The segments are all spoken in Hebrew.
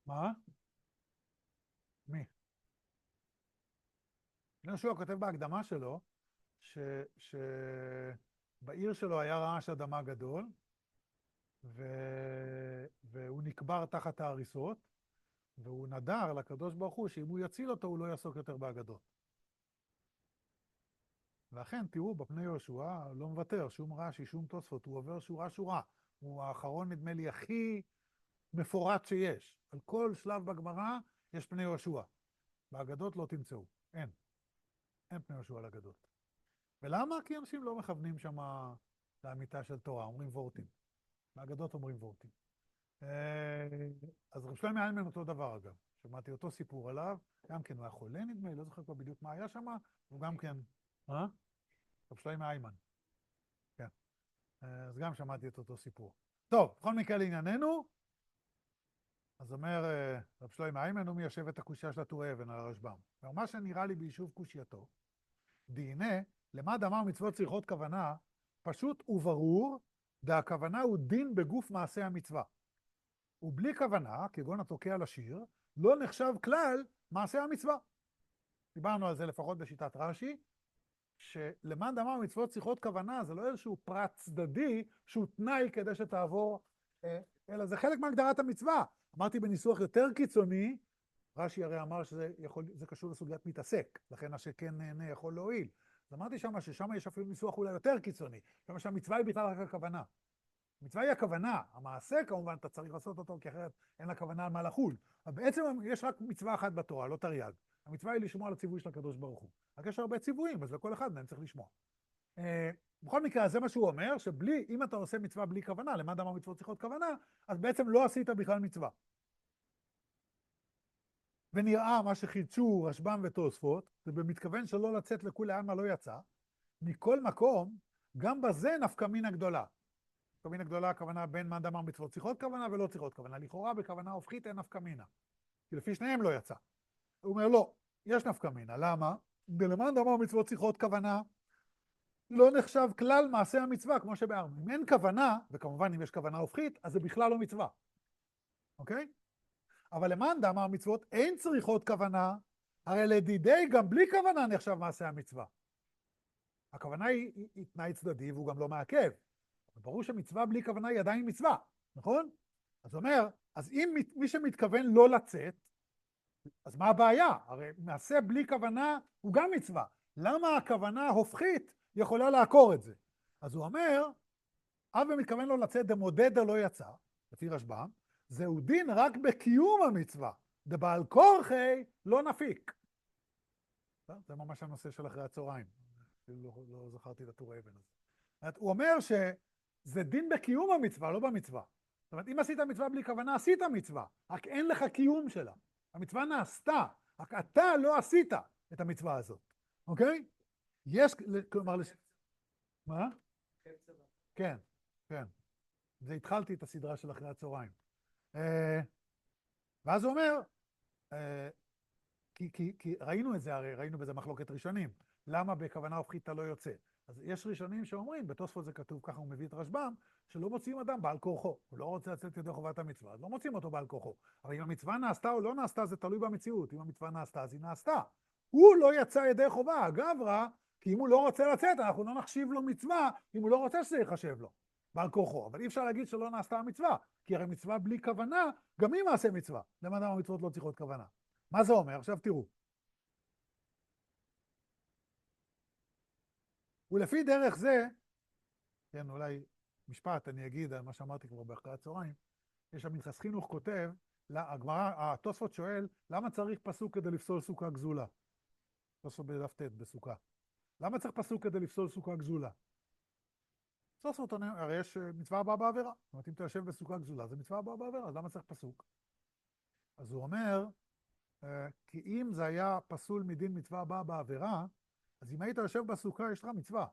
מה? מי? יהושע כותב בהקדמה שלו, שבעיר שלו היה רעש אדמה גדול, ו... והוא נקבר תחת ההריסות, והוא נדר לקדוש ברוך הוא שאם הוא יציל אותו, הוא לא יעסוק יותר באגדות. ואכן, תראו, בפני יהושע לא מוותר, שום רש"י, שום תוספות, הוא עובר שורה-שורה. הוא האחרון, נדמה לי, הכי מפורט שיש. על כל שלב בגמרא יש פני יהושע. באגדות לא תמצאו, אין פני יהושע על אגדות. ולמה? כי אנשים לא מכוונים שם לאמיתה של תורה, אומרים וורטים. באגדות אומרים וורטים. אז רב שלמה איימן אותו דבר אגב. שמעתי אותו סיפור עליו, גם כן הוא היה חולה נדמה לי, לא זוכר כבר בדיוק מה היה שם, הוא גם כן, רב שלמה איימן, כן. אז גם שמעתי את אותו סיפור. טוב, בכל מקרה לענייננו, אז אומר רב שלמה איימן, הוא מיישב את הקושייה של הטורי אבן על הרשב"ם. ומה שנראה לי ביישוב קושייתו, דהנה, למה דאמר מצוות צריכות כוונה, פשוט וברור, והכוונה הוא דין בגוף מעשה המצווה. ובלי כוונה, כגון התוקע לשיר, לא נחשב כלל מעשה המצווה. דיברנו על זה לפחות בשיטת רש"י, שלמען דאמר מצוות צריכות כוונה, זה לא איזשהו פרט צדדי שהוא תנאי כדי שתעבור, אלא זה חלק מהגדרת המצווה. אמרתי בניסוח יותר קיצוני, רש"י הרי אמר שזה קשור לסוגיית מתעסק, לכן השכן נהנה יכול להועיל. אז אמרתי ששם יש אפילו ניסוח אולי יותר קיצוני, שם שהמצווה היא בכלל רק הכוונה. המצווה היא הכוונה, המעשה כמובן אתה צריך לעשות אותו, כי אחרת אין לה כוונה על מה לחול. אבל בעצם יש רק מצווה אחת בתורה, לא תרי"ג. המצווה היא לשמוע על הציווי של הקדוש ברוך הוא. רק יש הרבה ציוויים, אז לכל אחד מהם צריך לשמוע. בכל מקרה, זה מה שהוא אומר, שבלי, אם אתה עושה מצווה בלי כוונה, למען דאמר מצוות צריכות כוונה, אז בעצם לא עשית בכלל מצווה. ונראה מה שחידשו רשב"ם ותוספות, זה במתכוון שלא לצאת לכולי עלמא לא יצא, מכל מקום, גם בזה נפקא מינה גדולה. נפקא מינה גדולה, הכוונה בין מה דאמר מצוות צריכות כוונה ולא צריכות כוונה. לכאורה בכוונה הופכית אין נפקא מינה. כי לפי שניהם לא יצא. הוא אומר לא, יש נפקא מינה. למה? דלמען דאמר מצוות צריכות כוונה, לא נחשב כלל מעשה המצווה, כמו שבארנו. אם אין כוונה, וכמובן אם יש כוונה הופכית, אז זה בכלל לא מצווה. אוקיי? אבל למען דאמר מצוות אין צריכות כוונה, הרי לדידי גם בלי כוונה נחשב מעשה המצווה. הכוונה היא תנאי צדדי והוא גם לא מעכב. ברור שמצווה בלי כוונה היא עדיין מצווה, נכון? אז אומר, אז אם מי שמתכוון לא לצאת, אז מה הבעיה? הרי מעשה בלי כוונה הוא גם מצווה. למה הכוונה הופכית יכולה לעקור את זה? אז הוא אומר, אב ומתכוון לא לצאת דמודדה לא יצא, לפי רשב"ם, זהו דין רק בקיום המצווה, דבעל כורחי לא נפיק. זה ממש הנושא של אחרי הצהריים. לא זכרתי את הטור האבן הזה. הוא אומר שזה דין בקיום המצווה, לא במצווה. זאת אומרת, אם עשית מצווה בלי כוונה, עשית מצווה, רק אין לך קיום שלה. המצווה נעשתה, רק אתה לא עשית את המצווה הזאת. אוקיי? יש, כלומר, מה? כן, כן. זה התחלתי את הסדרה של אחרי הצהריים. ואז הוא אומר, כי ראינו את זה הרי, ראינו בזה מחלוקת ראשונים. למה בכוונה הופכית אתה לא יוצא? אז יש ראשונים שאומרים, בתוספות זה כתוב, ככה הוא מביא את רשב"ם, שלא מוצאים אדם בעל כורחו. הוא לא רוצה לצאת ידי חובת המצווה, אז לא מוצאים אותו בעל כורחו. אבל אם המצווה נעשתה או לא נעשתה, זה תלוי במציאות. אם המצווה נעשתה, אז היא נעשתה. הוא לא יצא ידי חובה, אגב רע, כי אם הוא לא רוצה לצאת, אנחנו לא נחשיב לו מצווה, אם הוא לא רוצה שזה יחשב לו, בעל כורחו. אבל אי אפשר להגיד שלא נעשתה המצווה, כי הרי מצווה בלי כוונה, גם היא מעשה מצווה. למען המצוות לא צריכות כוונה. מה זה אומר? עכשיו תראו. ולפי דרך זה, כן, אולי משפט, אני אגיד על מה שאמרתי כבר באחרי הצהריים, יש שם מנחס חינוך כותב, הגמרא, התוספות שואל, למה צריך פסוק כדי לפסול סוכה גזולה? תוספות בדף ט' בסוכה. למה צריך פסוק כדי לפסול סוכה גזולה? תוספות, הרי יש מצווה הבאה בעבירה. זאת אומרת, אם אתה יושב בסוכה גזולה, זה מצווה הבאה בעבירה, אז למה צריך פסוק? אז הוא אומר, כי אם זה היה פסול מדין מצווה הבאה בעבירה, אז אם היית יושב בסוכה, יש לך מצווה.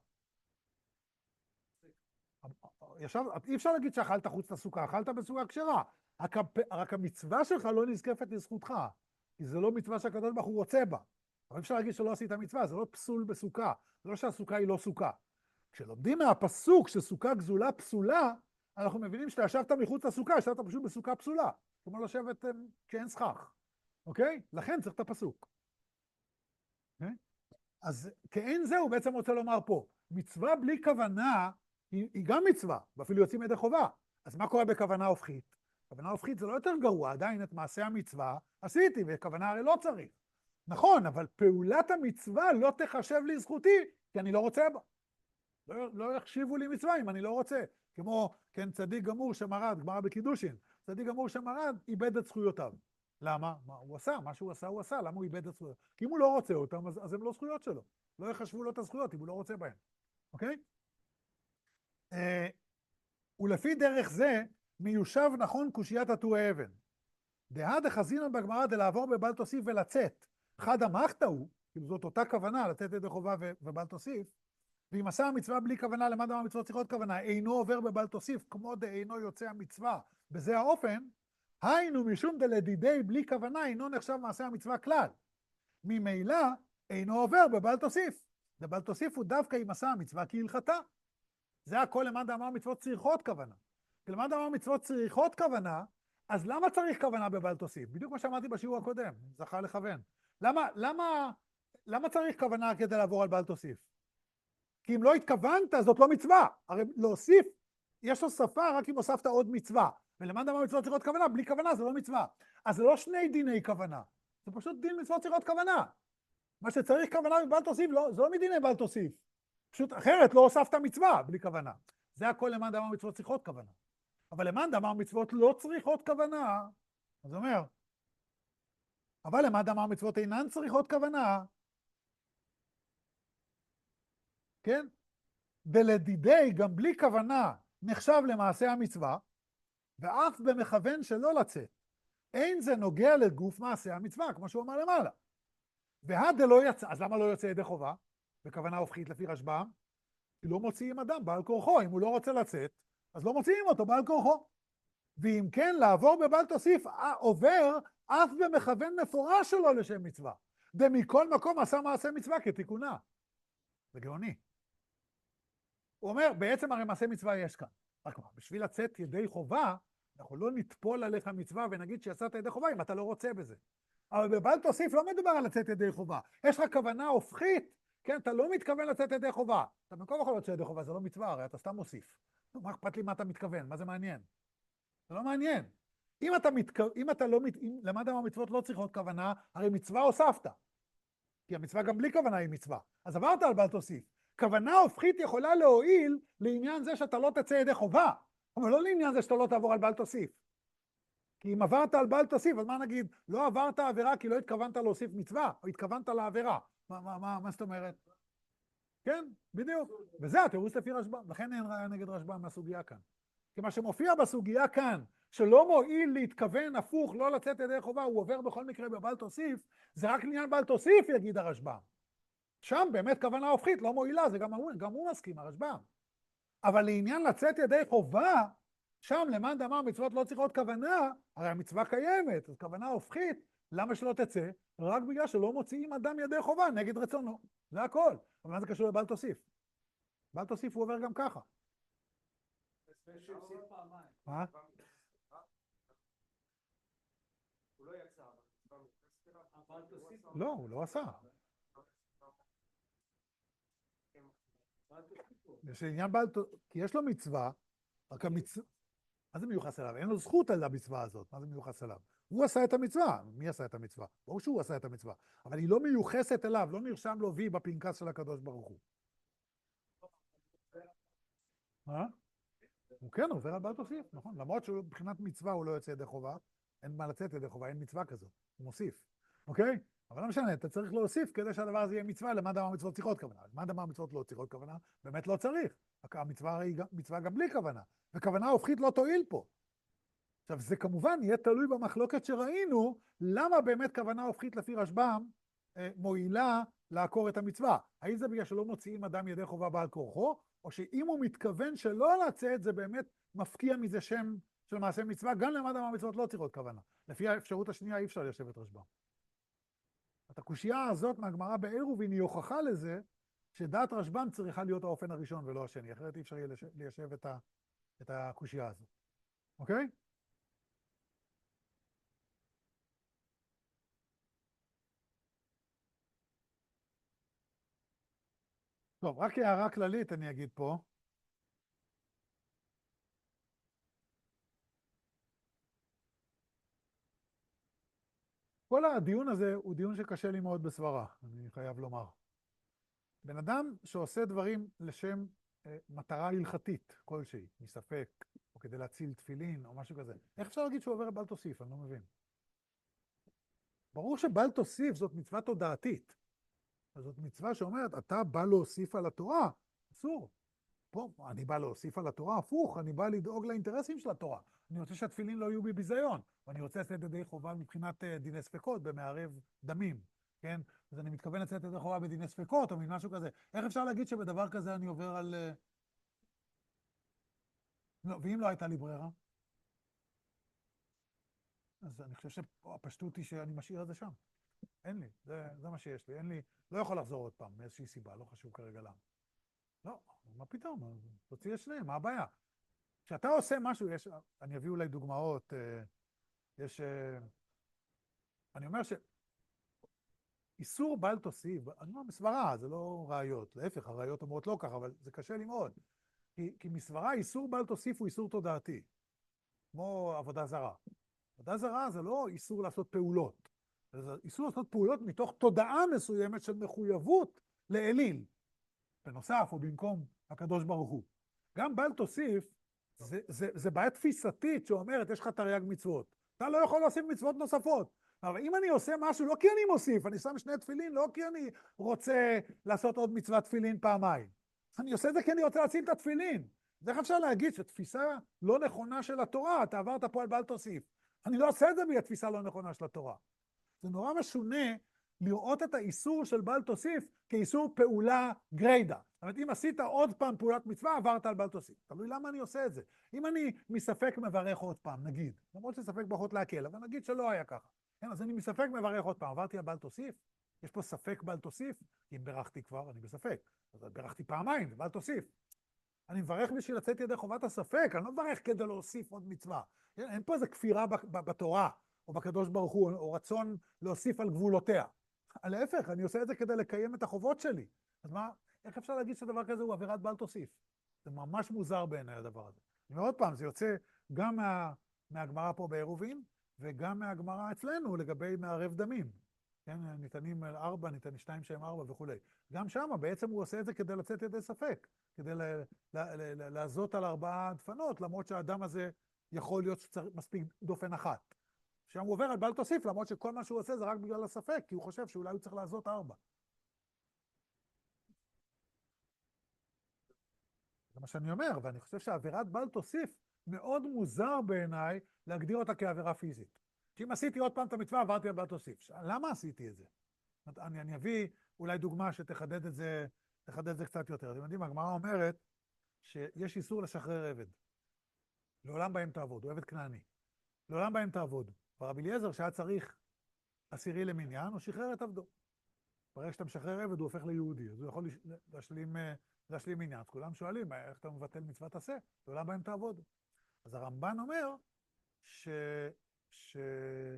אי אפשר להגיד שאכלת חוץ לסוכה, אכלת בסוכה כשרה. רק המצווה שלך לא נזקפת לזכותך, כי זה לא מצווה שהקדוש ברוך הוא רוצה בה. אבל אפשר להגיד שלא עשית מצווה, זה לא פסול בסוכה, זה לא שהסוכה היא לא סוכה. כשלומדים מהפסוק שסוכה גזולה פסולה, אנחנו מבינים שאתה ישבת מחוץ לסוכה, ישבת פשוט בסוכה פסולה. כמו לשבת כשאין סכך, אוקיי? לכן צריך את הפסוק. אוקיי? אז כאין זה הוא בעצם רוצה לומר פה, מצווה בלי כוונה היא גם מצווה, ואפילו יוצאים ידי חובה. אז מה קורה בכוונה הופכית? כוונה הופכית זה לא יותר גרוע, עדיין את מעשה המצווה עשיתי, וכוונה הרי לא צריך. נכון, אבל פעולת המצווה לא תחשב לי זכותי, כי אני לא רוצה בה. לא יחשיבו לי מצווה אם אני לא רוצה. כמו, כן, צדיק גמור שמרד, גמרא בקידושין, צדיק גמור שמרד, איבד את זכויותיו. למה? הוא עשה, מה שהוא עשה, הוא עשה, למה הוא איבד את זכויות? כי אם הוא לא רוצה אותם, אז הם לא זכויות שלו. לא יחשבו לו את הזכויות אם הוא לא רוצה בהן. אוקיי? ולפי דרך זה, מיושב נכון קושיית הטורי אבן. דהא דחזינן בגמרא דלעבור בבל תוסיף ולצאת. חד המחתא הוא, כאילו זאת אותה כוונה, לתת ידי חובה ובל תוסיף, ואם עשה המצווה בלי כוונה, למה דבר המצוות צריכות כוונה? אינו עובר בבל תוסיף, כמו דאינו יוצא המצווה. בזה האופן, היינו משום דלדידי בלי כוונה, אינו נחשב מעשה המצווה כלל. ממילא, אינו עובר בבל תוסיף. בבל תוסיף הוא דווקא אם עשה המצווה כהלכתה. זה הכל למען דאמר מצוות צריכות כוונה. למען דאמר מצוות צריכות כוונה, אז למה צריך כוונה בבל תוסיף? בדיוק מה שאמרתי בשיעור הקודם, זכה לכוון. למה צריך כוונה כדי לעבור על בל תוסיף? כי אם לא התכוונת, זאת לא מצווה. הרי להוסיף, יש הוספה רק אם הוספת עוד מצווה. ולמען דאמר מצוות צריכות כוונה, בלי כוונה זה לא מצווה. אז זה לא שני דיני כוונה, זה פשוט דין מצוות צריכות כוונה. מה שצריך כוונה בבל תוסיף, זה לא מדיני בל תוסיף. פשוט אחרת לא הוספת מצווה בלי כוונה. זה הכל למען דאמר מצוות צריכות כוונה. אבל למען דאמר מצוות לא צריכות כוונה, אז אומר, אבל למען דאמר מצוות אינן צריכות כוונה, כן? דלדידי גם בלי כוונה נחשב למעשה המצווה, ואף במכוון שלא לצאת. אין זה נוגע לגוף מעשה המצווה, כמו שהוא אמר למעלה. והדלא יצא, אז למה לא יוצא ידי חובה? בכוונה הופכית לפי רשב"ם, כי לא מוציאים אדם בעל כורחו, אם הוא לא רוצה לצאת, אז לא מוציאים אותו בעל כורחו. ואם כן, לעבור בבל תוסיף עובר אף במכוון מפורש שלו לשם מצווה. ומכל מקום עשה מעשה מצווה כתיקונה. זה גאוני. הוא אומר, בעצם הרי מעשה מצווה יש כאן. רק מה, בשביל לצאת ידי חובה, אנחנו לא נטפול עליך מצווה ונגיד שיצאת ידי חובה אם אתה לא רוצה בזה. אבל בבל תוסיף לא מדובר על לצאת ידי חובה. יש לך כוונה הופכית, כן, אתה לא מתכוון לצאת ידי חובה. אתה במקום יכול לצאת ידי חובה, זה לא מצווה, הרי אתה סתם מוסיף. מה אכפת לי מה אתה מתכוון? מה זה מעניין? זה לא מעניין. אם אתה לא, למד המצוות לא צריכות כוונה, הרי מצווה הוספת. כי המצווה גם בלי כוונה היא מצווה. אז עברת על בל תוסיף. כוונה הופכית יכולה להועיל לעניין זה שאתה לא תצא ידי חובה, אבל לא לעניין זה שאתה לא תעבור על בל תוסיף. כי אם עברת על בל תוסיף, אז מה נגיד? לא עברת עבירה כי לא התכוונת להוסיף מצווה, או התכוונת לעבירה. מה זאת אומרת? כן, בדיוק. וזה התירוץ לפי רשב"ם. לכן אין ראיה נגד רשב"ם מהסוגיה כאן. כי מה שמופיע בסוגיה כאן, שלא מועיל להתכוון הפוך, לא לצאת ידי חובה, הוא עובר בכל מקרה בבל תוסיף, זה רק עניין בל תוסיף, יגיד הרשב"ם. שם באמת כוונה הופכית, לא מועילה, זה גם הוא מסכים, הרשב"ם. אבל לעניין לצאת ידי חובה, שם למען דאמר מצוות לא צריכות כוונה, הרי המצווה קיימת, אז כוונה הופכית, למה שלא תצא? רק בגלל שלא מוציאים אדם ידי חובה נגד רצונו. זה הכל. אבל מה זה קשור לבל תוסיף? בל תוסיף הוא עובר גם ככה. מה? לא, הוא לא עשה. יש עניין כי יש לו מצווה, רק המצווה, מה זה מיוחס אליו? אין לו זכות על המצווה הזאת, מה זה מיוחס אליו? הוא עשה את המצווה, מי עשה את המצווה? ברור שהוא עשה את המצווה, אבל היא לא מיוחסת אליו, לא נרשם לו וי בפנקס של הקדוש ברוך הוא. מה? הוא כן עובר על בל תוסיף, נכון, למרות שבחינת מצווה הוא לא יוצא ידי חובה, אין מה לצאת ידי חובה, אין מצווה כזאת, הוא מוסיף, אוקיי? אבל לא משנה, אתה צריך להוסיף כדי שהדבר הזה יהיה מצווה, למען דאמר מצוות צריכות כוונה. למען דאמר מצוות לא צריכות כוונה, באמת לא צריך. המצווה הרי היא מצווה גם בלי כוונה, וכוונה הופכית לא תועיל פה. עכשיו, זה כמובן יהיה תלוי במחלוקת שראינו, למה באמת כוונה הופכית לפי רשב"ם מועילה לעקור את המצווה. האם זה בגלל שלא מוציאים אדם ידי חובה בעל כורחו, או שאם הוא מתכוון שלא לצאת, זה באמת מפקיע מזה שם של מעשה מצווה, גם למען דאמר מצוות לא צריכות כוונה. לפי האפשרות השנייה אי אפשר ליישב את רשב"ם. את הקושייה הזאת מהגמרא בעירובין היא הוכחה לזה, שדעת רשב"ם צריכה להיות האופן הראשון ולא השני, אחרת אי אפשר יהיה ליישב את הקושייה הזאת. אוקיי? טוב, רק הערה כללית אני אגיד פה. כל הדיון הזה הוא דיון שקשה לי מאוד בסברה, אני חייב לומר. בן אדם שעושה דברים לשם מטרה הלכתית כלשהי, מספק, או כדי להציל תפילין, או משהו כזה, איך אפשר להגיד שהוא עובר בל תוסיף? אני לא מבין. ברור שבל תוסיף זאת מצווה תודעתית. זאת מצווה שאומרת, אתה בא להוסיף על התורה, אסור. פה אני בא להוסיף על התורה, הפוך, אני בא לדאוג לאינטרסים של התורה. אני רוצה שהתפילין לא יהיו בביזיון, ואני רוצה לצאת ידי חובה מבחינת דיני ספקות במערב דמים, כן? אז אני מתכוון לצאת ידי חובה בדיני ספקות או משהו כזה. איך אפשר להגיד שבדבר כזה אני עובר על... לא, ואם לא הייתה לי ברירה? אז אני חושב שהפשטות היא שאני משאיר את זה שם. אין לי, זה מה שיש לי, אין לי, לא יכול לחזור עוד פעם מאיזושהי סיבה, לא חשוב כרגע למה. לא, מה פתאום, תוציא את שניהם, מה הבעיה? כשאתה עושה משהו, אני אביא אולי דוגמאות, יש, אני אומר שאיסור בל תוסיף, אני אומר מסברה, זה לא ראיות, להפך, הראיות אומרות לא ככה, אבל זה קשה לי מאוד. כי מסברה, איסור בל תוסיף הוא איסור תודעתי, כמו עבודה זרה. עבודה זרה זה לא איסור לעשות פעולות, זה איסור לעשות פעולות מתוך תודעה מסוימת של מחויבות לאליל, בנוסף או במקום הקדוש ברוך הוא. גם בל תוסיף, זה בעיה תפיסתית שאומרת, יש לך תרי"ג מצוות. אתה לא יכול להוסיף מצוות נוספות. אבל אם אני עושה משהו, לא כי אני מוסיף, אני שם שני תפילין, לא כי אני רוצה לעשות עוד מצוות תפילין פעמיים. אני עושה את זה כי אני רוצה להציל את התפילין. אז איך אפשר להגיד שתפיסה לא נכונה של התורה, אתה עברת פה על בל תוסיף. אני לא עושה את זה בגלל תפיסה לא נכונה של התורה. זה נורא משונה לראות את האיסור של בל תוסיף כאיסור פעולה גריידה. זאת אומרת, אם עשית עוד פעם פעולת מצווה, עברת על בל תוסיף. תלוי למה אני עושה את זה. אם אני מספק מברך עוד פעם, נגיד, למרות שספק ברכות להקל, אבל נגיד שלא היה ככה. כן, אז אני מספק מברך עוד פעם, עברתי על בל תוסיף? יש פה ספק בל תוסיף? אם ברכתי כבר, אני בספק. אז ברכתי פעמיים, בל תוסיף. אני מברך בשביל לצאת ידי חובת הספק, אני לא מברך כדי להוסיף עוד מצווה. אין פה איזו כפירה בתורה, או בקדוש ברוך הוא, או רצון להוסיף על גבולותיה. להפך, אני עושה את זה כדי לקיים את החובות שלי. אז מה, איך אפשר להגיד שדבר כזה הוא עבירת בל תוסיף? זה ממש מוזר בעיניי הדבר הזה. אני אומר עוד פעם, זה יוצא גם מהגמרא פה בעירובין, וגם מהגמרא אצלנו לגבי מערב דמים. כן, ניתנים 4, ניתן 2 שהם 4 וכו'. גם שם בעצם הוא עושה את זה כדי לצאת ידי ספק, כדי לעזות על 4 דפנות, למרות שהאדם הזה יכול להיות שצריך מספיק דופן אחת. שם הוא עובר על בל תוסיף, למרות שכל מה שהוא עושה זה רק בגלל הספק, כי הוא חושב שאולי הוא צריך לעזות 4. זה מה שאני אומר, ואני חושב שעבירת בל תוסיף מאוד מוזר בעיניי להגדיר אותה כעבירה פיזית. כי אם עשיתי עוד פעם את המצווה, עברתי על בל תוסיף. למה עשיתי את זה? אני אביא אולי דוגמה שתחדד את זה, קצת יותר. אתם יודעים, הגמרא אומרת שיש איסור לשחרר עבד. לעולם בהם תעבוד, הוא עבד כנעני. לעולם בהם תעבוד. ורבי אליעזר שהיה צריך 10 למניין, הוא שחרר את עבדו. ברגע שאתה משחרר עבד, הוא הופך ליהודי, אז הוא יכול להשלים עניין. אז כולם שואלים, איך אתה מבטל מצוות עשה? לעולם בהם תעבוד. אז הרמב"ן אומר שהוא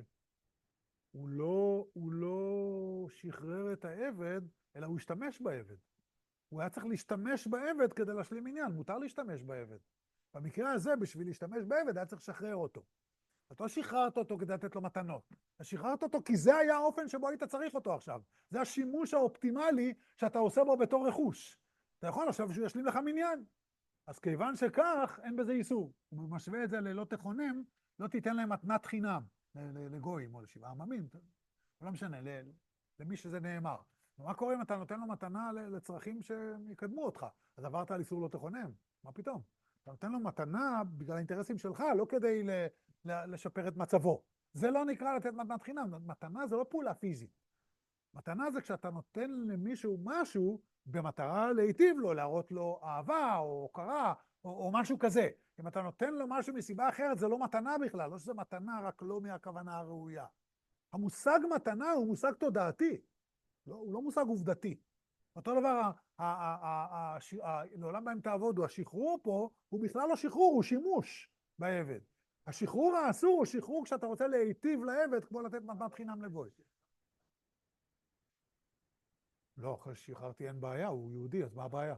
לא שחרר את העבד, אלא הוא השתמש בעבד. הוא היה צריך להשתמש בעבד כדי להשלים עניין, מותר להשתמש בעבד. במקרה הזה, בשביל להשתמש בעבד, היה צריך לשחרר אותו. אתה לא שחררת אותו כדי לתת לו מתנות. אתה שחררת אותו כי זה היה האופן שבו היית צריך אותו עכשיו. זה השימוש האופטימלי שאתה עושה בו בתור רכוש. אתה יכול עכשיו שהוא ישלים לך מניין. אז כיוון שכך, אין בזה איסור. הוא משווה את זה ללא תכונם, לא תיתן להם מתנת חינם, לגויים או לשבעה עממים, לא משנה, למי שזה נאמר. מה קורה אם אתה נותן לו מתנה לצרכים שיקדמו אותך? אז עברת על איסור לא תכונם, מה פתאום? אתה נותן לו מתנה בגלל האינטרסים שלך, לא כדי לשפר את מצבו. זה לא נקרא לתת מתנת חינם, מתנה זה לא פעולה פיזית. מתנה זה כשאתה נותן למישהו משהו במטרה להיטיב לו, להראות לו אהבה או הוקרה או משהו כזה. אם אתה נותן לו משהו מסיבה אחרת, זה לא מתנה בכלל, לא שזה מתנה, רק לא מהכוונה הראויה. המושג מתנה הוא מושג תודעתי, הוא לא מושג עובדתי. אותו דבר, לעולם בהם תעבודו, השחרור פה הוא בכלל לא שחרור, הוא שימוש בעבד. השחרור האסור הוא שחרור כשאתה רוצה להיטיב לעבד, כמו לתת מתנת חינם לגוי. לא, אחרי ששחררתי אין בעיה, הוא יהודי, אז מה הבעיה?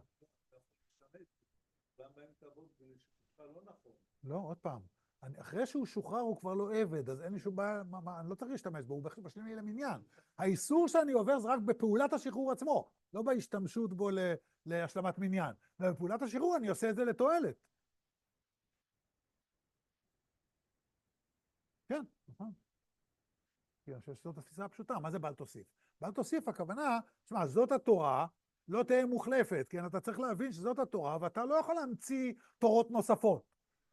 גם בהם תעבוד ולשחרר לא נכון. לא, עוד פעם. אחרי שהוא שוחרר הוא כבר לא עבד, אז אין לי שום בעיה, אני לא צריך להשתמש בו, הוא בשני למניין. האיסור שאני עובר זה רק בפעולת השחרור עצמו, לא בהשתמשות בו להשלמת מניין. ובפעולת השחרור אני עושה את זה לתועלת. כן, נכון. כי אני חושב שזאת התפיסה הפשוטה, מה זה בל תוסיף? בל תוסיף, הכוונה, תשמע, זאת התורה, לא תהיה מוחלפת, כן? אתה צריך להבין שזאת התורה, ואתה לא יכול להמציא תורות נוספות.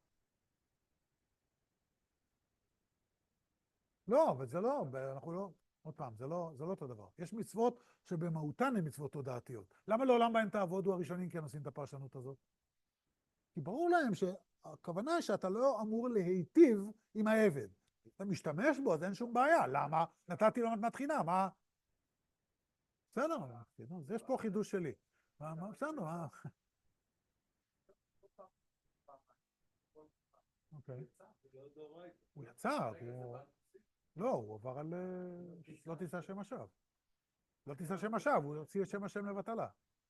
לא, אבל זה לא, אנחנו לא, עוד פעם, זה לא אותו דבר. יש מצוות שבמהותן הן מצוות תודעתיות. למה לעולם בהן תעבודו הראשונים כי הם עושים את הפרשנות הזאת? כי ברור להם שהכוונה היא שאתה לא אמור להיטיב עם העבד. אתה משתמש בו, אז אין שום בעיה. למה? נתתי לו מתנת חינם, מה? בסדר, יש פה חידוש שלי. בסדר, מה? אוקיי. הוא יצא, לא, הוא עבר על לא תישא שם השווא. לא תישא שם השווא, הוא הוציא את שם השם לבטלה.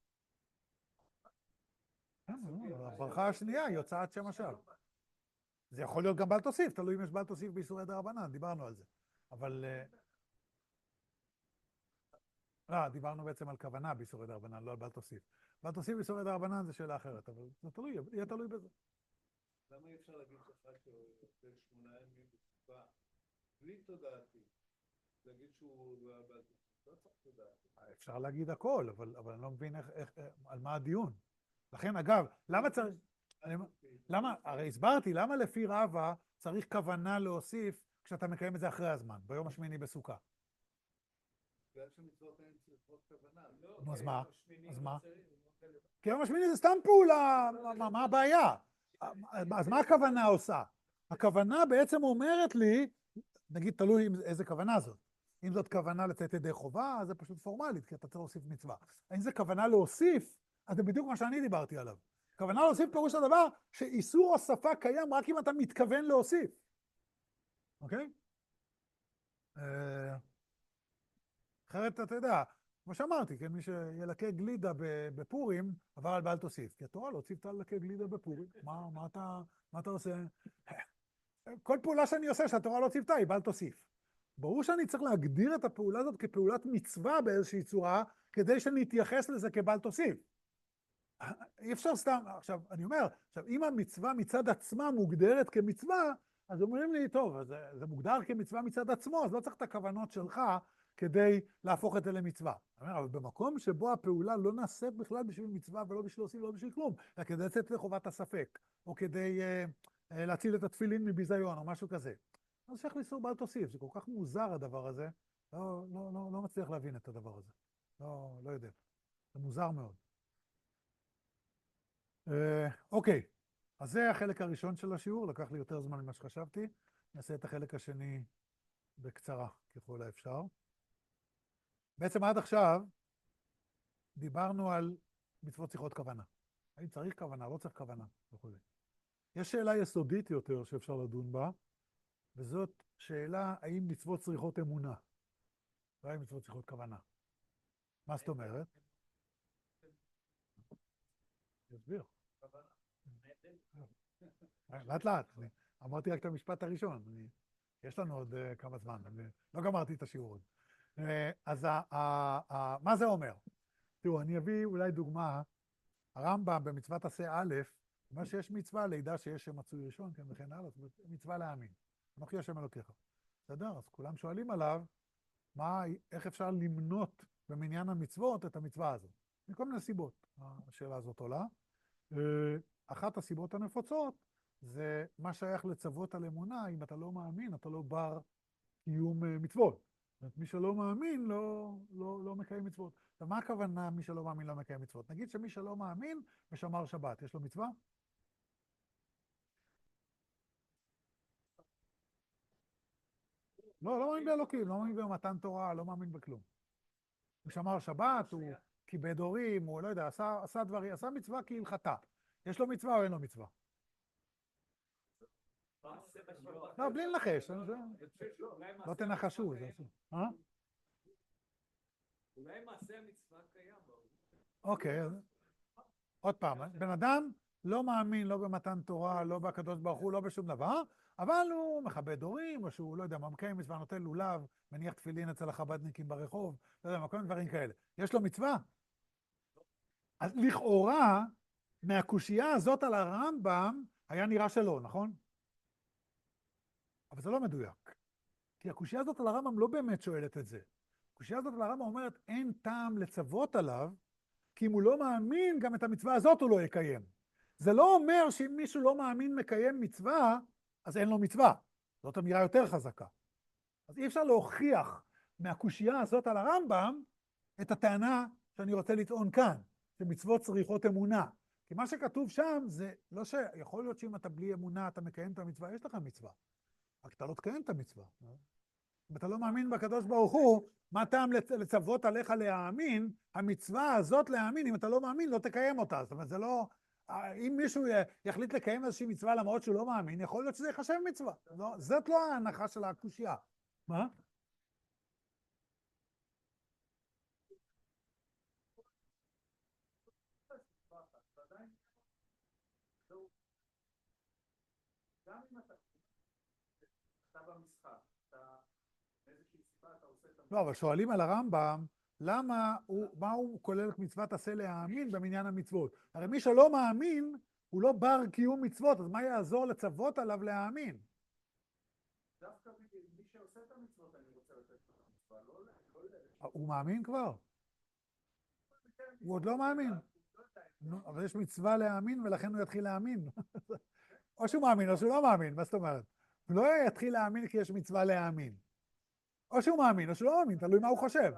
הברכה השנייה היא הוצאת שם השווא. זה יכול להיות גם בל תוסיף, תלוי אם יש בל תוסיף באיסורי דרבנן, דיברנו על זה. אבל... לא, דיברנו בעצם על כוונה באיסורי דרבנן, לא על בל תוסיף. בל תוסיף באיסורי דרבנן זה שאלה אחרת, אבל זה תלוי, יהיה תלוי בזה. למה אי אפשר להגיד שאחד שעושה 8 ימים בסוכה בלי תודעתי, להגיד שהוא לא צריך תודעתי? אפשר להגיד הכל, אבל אני לא מבין על מה הדיון. לכן, אגב, למה צריך... למה, הרי הסברתי, למה לפי רבא צריך כוונה להוסיף כשאתה מקיים את זה אחרי הזמן, ביום השמיני בסוכה? בגלל שמצוות הן צריכות כוונה. נו, אז מה? אז מה? כי יום השמיני זה סתם פעולה, מה הבעיה? אז מה הכוונה עושה? הכוונה בעצם אומרת לי, נגיד תלוי איזה כוונה זאת. אם זאת כוונה לצאת ידי חובה, אז זה פשוט פורמלית, כי אתה צריך להוסיף מצווה. אם זה כוונה להוסיף, אז זה בדיוק מה שאני דיברתי עליו. כוונה להוסיף פירוש הדבר שאיסור הוספה קיים רק אם אתה מתכוון להוסיף. אוקיי? אחרת אתה יודע, כמו שאמרתי, כן, מי שילקה גלידה בפורים, עבר על בל תוסיף. כי התורה לא ציוותה ללקה גלידה בפורים. מה אתה עושה? כל פעולה שאני עושה שהתורה לא ציוותה היא בל תוסיף. ברור שאני צריך להגדיר את הפעולה הזאת כפעולת מצווה באיזושהי צורה, כדי שנתייחס לזה כבל תוסיף. אי אפשר סתם, עכשיו, אני אומר, עכשיו, אם המצווה מצד עצמה מוגדרת כמצווה, אז אומרים לי, טוב, אז זה מוגדר כמצווה מצד עצמו, אז לא צריך את הכוונות שלך כדי להפוך את זה למצווה. אני אומר, אבל במקום שבו הפעולה לא נעשית בכלל בשביל מצווה ולא בשביל להוסיף ולא בשביל כלום, אלא כדי לצאת לחובת הספק, או כדי להציל את התפילין מביזיון, או משהו כזה. אז שייך לאיסור בל תוסיף, זה כל כך מוזר הדבר הזה, לא מצליח להבין את הדבר הזה. לא יודע. זה מוזר מאוד. אוקיי, אז זה החלק הראשון של השיעור, לקח לי יותר זמן ממה שחשבתי. נעשה את החלק השני בקצרה, ככל האפשר. בעצם עד עכשיו דיברנו על מצוות צריכות כוונה. האם צריך כוונה, לא צריך כוונה, וכו'. יש שאלה יסודית יותר שאפשר לדון בה, וזאת שאלה האם מצוות צריכות אמונה, והאם מצוות צריכות כוונה. מה זאת אומרת? תסביר. לאט לאט, אמרתי רק את המשפט הראשון, יש לנו עוד כמה זמן, לא גמרתי את השיעור עוד. אז מה זה אומר? תראו, אני אביא אולי דוגמה, הרמב"ם במצוות עשה א', אומר שיש מצווה לידע שיש שם מצוי ראשון, כן, וכן הלאה, מצווה להאמין. אנוכי השם אלוקיך. בסדר? אז כולם שואלים עליו, איך אפשר למנות במניין המצוות את המצווה הזאת? מכל מיני סיבות, השאלה הזאת עולה. אחת הסיבות הנפוצות זה מה שייך לצוות על אמונה, אם אתה לא מאמין, אתה לא בר קיום מצוות. זאת אומרת, מי שלא מאמין לא מקיים מצוות. עכשיו, מה הכוונה מי שלא מאמין לא מקיים מצוות? נגיד שמי שלא מאמין ושמר שבת, יש לו מצווה? לא מאמין באלוקים, לא מאמין במתן תורה, לא מאמין בכלום. הוא שמר שבת, הוא כיבד הורים, הוא לא יודע, עשה דברים, עשה מצווה כהלכתה. יש לו מצווה או אין לו מצווה? לא, בלי לנחש, לא תנחשו. אולי מעשה המצווה אוקיי, עוד פעם, בן אדם לא מאמין לא במתן תורה, לא בקדוש ברוך הוא, לא בשום דבר, אבל הוא מכבד הורים, או שהוא, לא יודע, מקיים מצווה, נוטל לולב, מניח תפילין אצל החבדניקים ברחוב, לא יודע, כל מיני דברים כאלה. יש לו מצווה? אז לכאורה, מהקושייה הזאת על הרמב"ם, היה נראה שלא, נכון? אבל זה לא מדויק. כי הקושייה הזאת על הרמב"ם לא באמת שואלת את זה. הקושייה הזאת על הרמב"ם אומרת, אין טעם לצוות עליו, כי אם הוא לא מאמין, גם את המצווה הזאת הוא לא יקיים. זה לא אומר שאם מישהו לא מאמין מקיים מצווה, אז אין לו מצווה. זאת אמירה יותר חזקה. אז אי אפשר להוכיח מהקושייה הזאת על הרמב"ם את הטענה שאני רוצה לטעון כאן, שמצוות צריכות אמונה. כי מה שכתוב שם זה לא שיכול להיות שאם אתה בלי אמונה אתה מקיים את המצווה, יש לך מצווה. רק אתה לא תקיים את המצווה. אם אתה לא מאמין בקדוש ברוך הוא, מה טעם לצוות עליך להאמין? המצווה הזאת להאמין, אם אתה לא מאמין, לא תקיים אותה. זאת אומרת, זה לא... אם מישהו יחליט לקיים איזושהי מצווה למרות שהוא לא מאמין, יכול להיות שזה יחשב מצווה. לא, זאת לא ההנחה של הקושייה. מה? גם אם אתה במשחק, מאיזושהי סיבה אתה עושה את המשחק. לא, אבל שואלים על הרמב"ם, מה הוא כולל את מצוות עשה להאמין במניין המצוות? הרי מי שלא מאמין, הוא לא בר קיום מצוות, אז מה יעזור לצוות עליו להאמין? דווקא מי שעושה את המצוות אני רוצה לתת לך מצווה, הוא מאמין כבר? הוא עוד לא מאמין. אבל יש מצווה להאמין ולכן הוא יתחיל להאמין. או שהוא מאמין או שהוא לא מאמין, מה זאת אומרת? הוא לא יתחיל להאמין כי יש מצווה להאמין. או שהוא מאמין או שהוא לא מאמין, תלוי מה הוא חושב.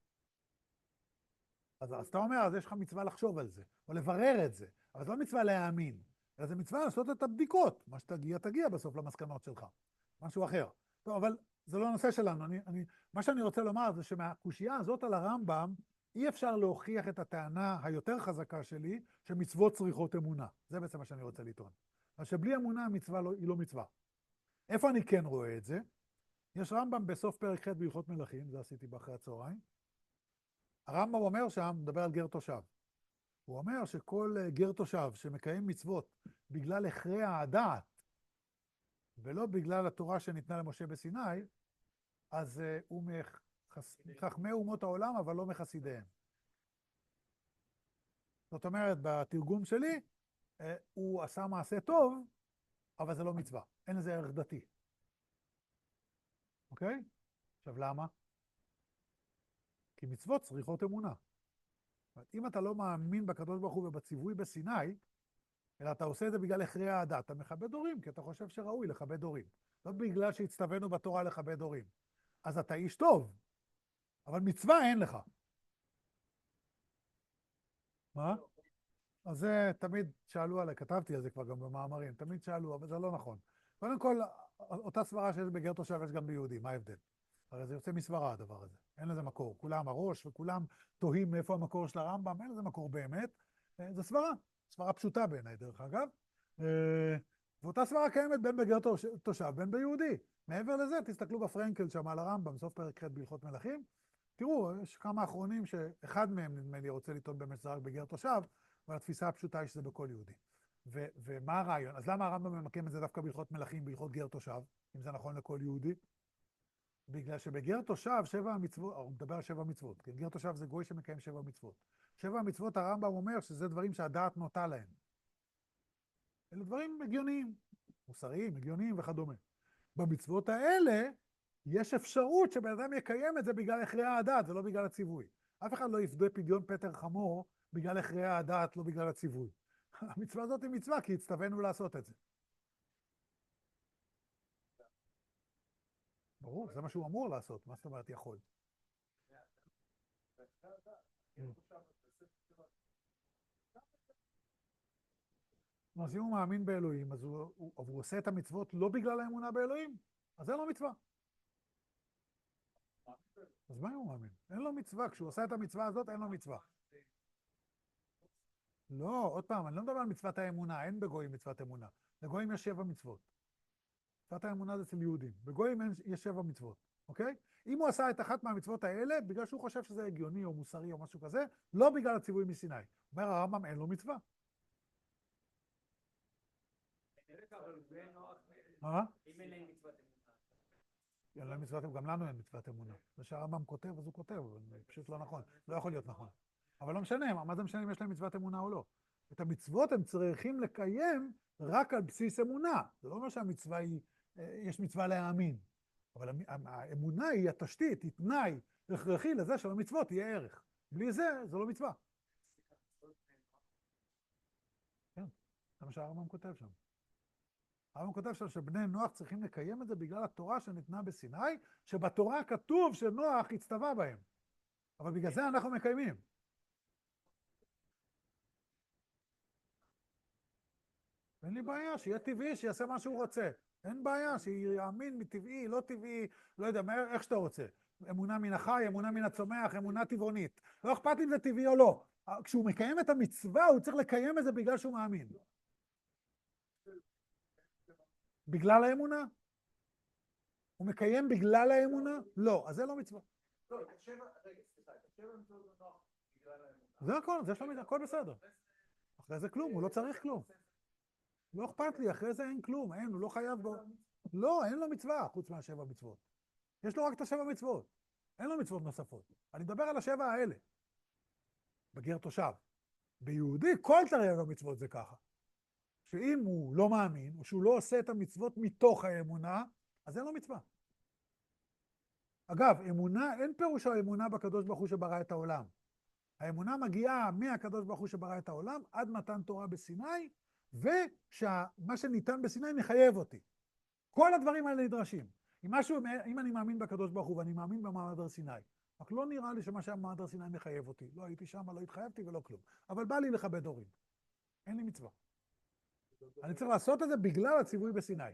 אז אתה אומר, אז יש לך מצווה לחשוב על זה, או לברר את זה. אבל זו לא מצווה להאמין, אלא זו מצווה לעשות את הבדיקות. מה שתגיע, תגיע בסוף למסקנות שלך. משהו אחר. טוב, אבל זה לא הנושא שלנו. מה שאני רוצה לומר זה שמהקושייה הזאת על הרמב"ם, אי אפשר להוכיח את הטענה היותר חזקה שלי, שמצוות צריכות אמונה. זה בעצם מה שאני רוצה לטעון. אז שבלי אמונה המצווה היא לא מצווה. איפה אני כן רואה את זה? יש רמב"ם בסוף פרק ח' בהלכות מלכים, זה עשיתי באחרי הצהריים. הרמב"ם אומר שם, מדבר על גר תושב. הוא אומר שכל גר תושב שמקיים מצוות בגלל הכרח הדעת, ולא בגלל התורה שניתנה למשה בסיני, אז הוא מחכמי אומות העולם, אבל לא מחסידיהם. זאת אומרת, בתרגום שלי, הוא עשה מעשה טוב, אבל זה לא מצווה. אין לזה ערך דתי. אוקיי? עכשיו, למה? כי מצוות צריכות אמונה. אם אתה לא מאמין בקדוש ברוך הוא ובציווי בסיני, אלא אתה עושה את זה בגלל הכרח הדת, אתה מכבד הורים, כי אתה חושב שראוי לכבד הורים. לא בגלל שהצטווינו בתורה לכבד הורים. אז אתה איש טוב, אבל מצווה אין לך. מה? אז זה תמיד שאלו עליי, כתבתי על זה כבר גם במאמרים, תמיד שאלו, אבל זה לא נכון. קודם כל, אותה סברה שיש בגר תושב יש גם ביהודי, מה ההבדל? הרי זה יוצא מסברה הדבר הזה, אין לזה מקור. כולם הראש וכולם תוהים מאיפה המקור של הרמב"ם, אין לזה מקור באמת. זה סברה, סברה פשוטה בעיניי דרך אגב. ואותה סברה קיימת בין בגר תושב, בין ביהודי. מעבר לזה, תסתכלו בפרנקל שם על הרמב"ם, סוף פרק ח' בהלכות מלכים. תראו, יש כמה אחרונים שאחד מהם, נדמה לי, רוצה לטעון באמת שזה רק בגר תושב, אבל התפיסה הפשוטה היא שזה בכל יהודי. ומה הרעיון? אז למה הרמב"ם ממקם את זה דווקא בהלכות מלכים, בהלכות גר תושב, אם זה נכון לכל יהודי? בגלל שבגר תושב, 7 המצוות, הוא מדבר על 7 מצוות, כי גר תושב זה גוי שמקיים 7 מצוות. 7 המצוות הרמב"ם אומר שזה דברים שהדעת נוטה להם. אלה דברים הגיוניים, מוסריים, הגיוניים וכדומה. במצוות האלה, יש אפשרות שבן אדם יקיים את זה בגלל הכרח הדעת, זה לא בגלל הציווי. אף אחד לא יפדה פדיון פטר חמור בגלל הכרח הדעת, לא בגלל הציווי. המצווה הזאת היא מצווה, כי הצטווינו לעשות את זה. ברור, זה מה שהוא אמור לעשות, מה זאת אומרת יכול? אז אם הוא מאמין באלוהים, אז הוא עושה את המצוות לא בגלל האמונה באלוהים, אז אין לו מצווה. אז מה אם הוא מאמין? אין לו מצווה, כשהוא עושה את המצווה הזאת, אין לו מצווה. לא, עוד פעם, אני לא מדבר על מצוות האמונה, אין בגויים מצוות אמונה. לגויים יש 7 מצוות. מצוות האמונה זה אצל יהודים. בגויים יש 7 מצוות, אוקיי? אם הוא עשה את אחת מהמצוות האלה, בגלל שהוא חושב שזה הגיוני או מוסרי או משהו כזה, לא בגלל הציווי מסיני. אומר הרמב"ם, אין לו מצווה. מה? אם אין להם מצוות אמונה. אין להם מצוות אמונה, גם לנו אין מצוות אמונה. זה שהרמב"ם כותב, אז הוא כותב, זה פשוט לא נכון. לא יכול להיות נכון. אבל לא משנה, מה זה משנה אם יש להם מצוות אמונה או לא? את המצוות הם צריכים לקיים רק על בסיס אמונה. זה לא אומר שהמצווה היא, יש מצווה להאמין. אבל האמונה היא התשתית, היא תנאי הכרחי לזה שלמצוות יהיה ערך. בלי זה, זה לא מצווה. כן, זה מה שהרמב"ם כותב שם. הרמב"ם כותב שם שבני נוח צריכים לקיים את זה בגלל התורה שניתנה בסיני, שבתורה כתוב שנוח הצטווה בהם. אבל בגלל זה אנחנו מקיימים. אין לי בעיה, שיהיה טבעי, שיעשה מה שהוא רוצה. אין בעיה, שיאמין מטבעי, לא טבעי, לא יודע, איך שאתה רוצה. אמונה מן החי, אמונה מן הצומח, אמונה טבעונית. לא אכפת אם זה טבעי או לא. כשהוא מקיים את המצווה, הוא צריך לקיים את זה בגלל שהוא מאמין. בגלל האמונה? הוא מקיים בגלל האמונה? לא, אז זה לא מצווה. לא, רגע, סליחה, את 7 מצוות הנוח בגלל האמונה. זה הכל, זה שלום, הכל בסדר. אחרי זה כלום, הוא לא צריך כלום. לא אכפת לי, אחרי זה אין כלום, אין, הוא לא חייב בו. לא, אין לו מצווה חוץ מהשבע מצוות. יש לו רק את השבע מצוות. אין לו מצוות נוספות. אני מדבר על השבע האלה. בגר תושב. ביהודי, כל תרי"ג המצוות זה ככה. שאם הוא לא מאמין, או שהוא לא עושה את המצוות מתוך האמונה, אז אין לו מצווה. אגב, אמונה, אין פירוש האמונה בקדוש ברוך הוא שברא את העולם. האמונה מגיעה מהקדוש ברוך הוא שברא את העולם עד מתן תורה בסיני, ושמה שניתן בסיני מחייב אותי. כל הדברים האלה נדרשים. אם אני מאמין בקדוש ברוך הוא ואני מאמין במעמד הר סיני, רק לא נראה לי שמה שהמעמד הר סיני מחייב אותי. לא הייתי שם, לא התחייבתי ולא כלום. אבל בא לי לכבד הורים. אין לי מצווה. אני צריך לעשות את זה בגלל הציווי בסיני.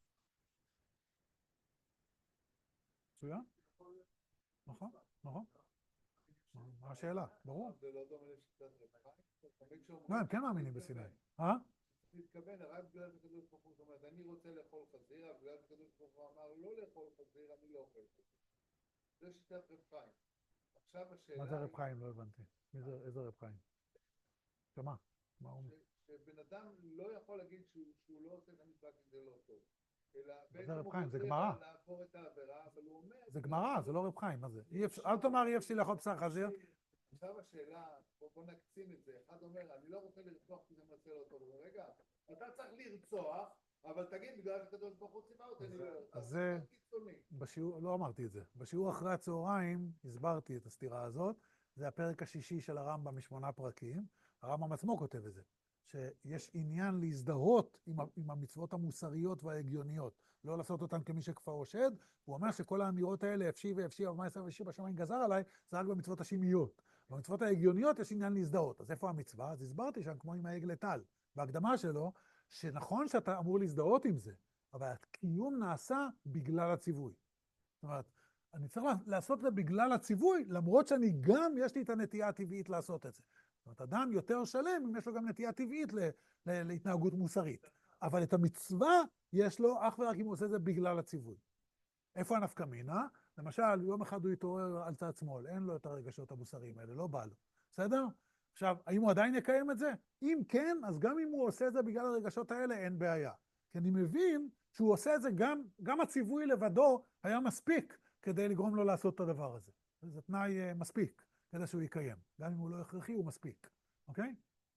מצוין? נכון, נכון. מה השאלה? ברור. זה לא דומה לשיטת רב חיים? לא, הם כן מאמינים בסיני. מתכוון, רק בגלל הקדוש ברוך הוא, זאת אומרת, אני רוצה לאכול חזיר, אבל בגלל הקדוש ברוך הוא אמר לא לאכול חזיר, אני לא אוכל חזיר. זה שיטת רב חיים. עכשיו השאלה... מה זה רב חיים? לא הבנתי. איזה רב חיים? שמה? שבן אדם לא יכול להגיד שהוא לא עושה את המצווה כי זה לא טוב. אלא זה רב הוא חיים, זה רוצה גמרא. לעבור את העבירה, אבל הוא אומר... זה גמרא, זה לא רב חיים, מה זה? אל תאמר אי אפשר לאכול בשר חזיר. עכשיו השאלה, בוא נקצין את זה. אחד אומר, אני לא רוצה לרצוח כי זה מצא לא טוב. רגע, אתה צריך לרצוח, אבל תגיד, בגלל הקדוש ברוך הוא ציווה אותי, אז זה... בשיעור, לא אמרתי את זה. בשיעור אחרי הצהריים הסברתי את הסתירה הזאת. זה הפרק השישי של הרמב"ם משמונה פרקים. הרמב"ם עצמו כותב את זה. שיש עניין להזדהות עם המצוות המוסריות וההגיוניות. לא לעשות אותן כמי שכפר או שד. הוא אומר שכל האמירות האלה, אפשי ואפשי, אבל מה יעשה ואפשי בשמיים גזר עליי, זה רק במצוות השמיות. במצוות ההגיוניות יש עניין להזדהות. אז איפה המצווה? אז הסברתי שם כמו עם העגל טל. בהקדמה שלו, שנכון שאתה אמור להזדהות עם זה, אבל הקיום נעשה בגלל הציווי. זאת אומרת, אני צריך לעשות את זה בגלל הציווי, למרות שאני גם, יש לי את הנטייה הטבעית לעשות את זה. זאת אומרת, אדם יותר שלם, אם יש לו גם נטייה טבעית להתנהגות מוסרית. אבל את המצווה יש לו אך ורק אם הוא עושה את זה בגלל הציווי. איפה הנפקא מינה? למשל, יום אחד הוא יתעורר על צד שמאל, אין לו את הרגשות המוסריים האלה, לא בא לו. בסדר? עכשיו, האם הוא עדיין יקיים את זה? אם כן, אז גם אם הוא עושה את זה בגלל הרגשות האלה, אין בעיה. כי אני מבין שהוא עושה את זה גם הציווי לבדו היה מספיק כדי לגרום לו לעשות את הדבר הזה. זה תנאי מספיק כדי שהוא יקיים. גם אם הוא לא הכרחי, הוא מספיק. אוקיי?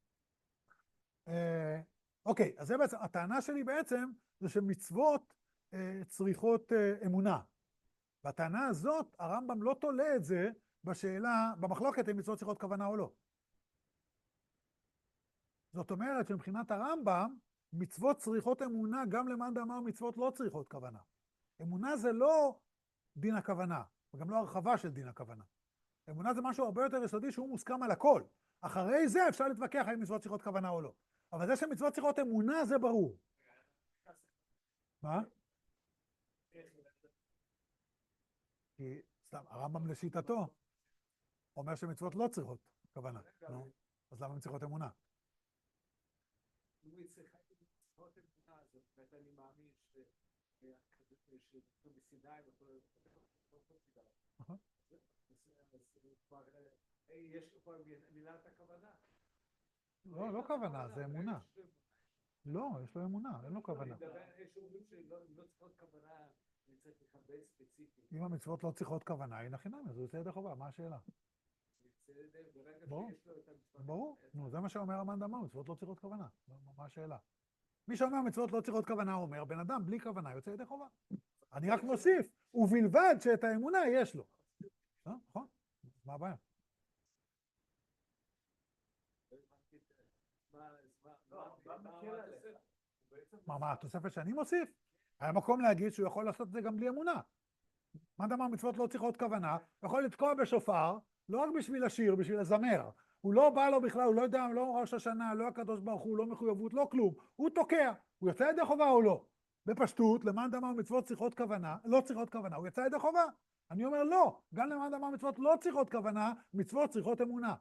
אוקיי, אז זה בעצם, הטענה שלי בעצם זה שמצוות צריכות אמונה. והטענה הזאת, הרמב"ם לא תולה את זה בשאלה, במחלוקת אם מצוות צריכות כוונה או לא. זאת אומרת שמבחינת הרמב"ם, מצוות צריכות אמונה גם למאן דאמר מצוות לא צריכות כוונה. אמונה זה לא דין הכוונה, וגם לא הרחבה של דין הכוונה. אמונה זה משהו הרבה יותר יסודי שהוא מוסכם על הכל. אחרי זה אפשר להתווכח האם מצוות צריכות כוונה או לא. אבל זה שמצוות צריכות אמונה זה ברור. מה? כי סתם, הרמב"ם לשיטתו אומר שמצוות לא צריכות כוונה. אז למה הן צריכות אמונה? אם הוא יצריכה את מצוות אמונה הזאת, ואתה אני מאמין שבסיני וכל יש כבר מילת הכוונה. לא, לא כוונה, זה אמונה. לא, יש לו אמונה, אין לו כוונה. יש אומרים שלא צריכות כוונה, אני צריך לכבד ספציפית. אם המצוות לא צריכות כוונה, אין הכי נמי, זה יוצא ידי חובה, מה השאלה? ברור, ברור, נו, זה מה שאומר המאן דאמר, מצוות לא צריכות כוונה, מה השאלה? מי שאומר מצוות לא צריכות כוונה, אומר, בן אדם בלי כוונה יוצא ידי חובה. אני רק מוסיף, ובלבד שאת האמונה יש לו. נכון? מה הבעיה? מה, התוספת שאני מוסיף? היה מקום להגיד שהוא יכול לעשות את זה גם בלי אמונה. מאן דאמר מצוות לא צריכות כוונה, הוא יכול לתקוע בשופר, לא רק בשביל השיר, בשביל הזמר. הוא לא בא לו בכלל, הוא לא יודע, לא ראש השנה, לא הקדוש ברוך הוא, לא מחויבות, לא כלום. הוא תוקע. הוא יוצא ידי חובה או לא? בפשטות, למאן דאמר מצוות צריכות כוונה, לא צריכות כוונה, הוא יצא ידי חובה. אני אומר לא, גם למאן דאמר מצוות לא צריכות כוונה, מצוות צריכות אמונה.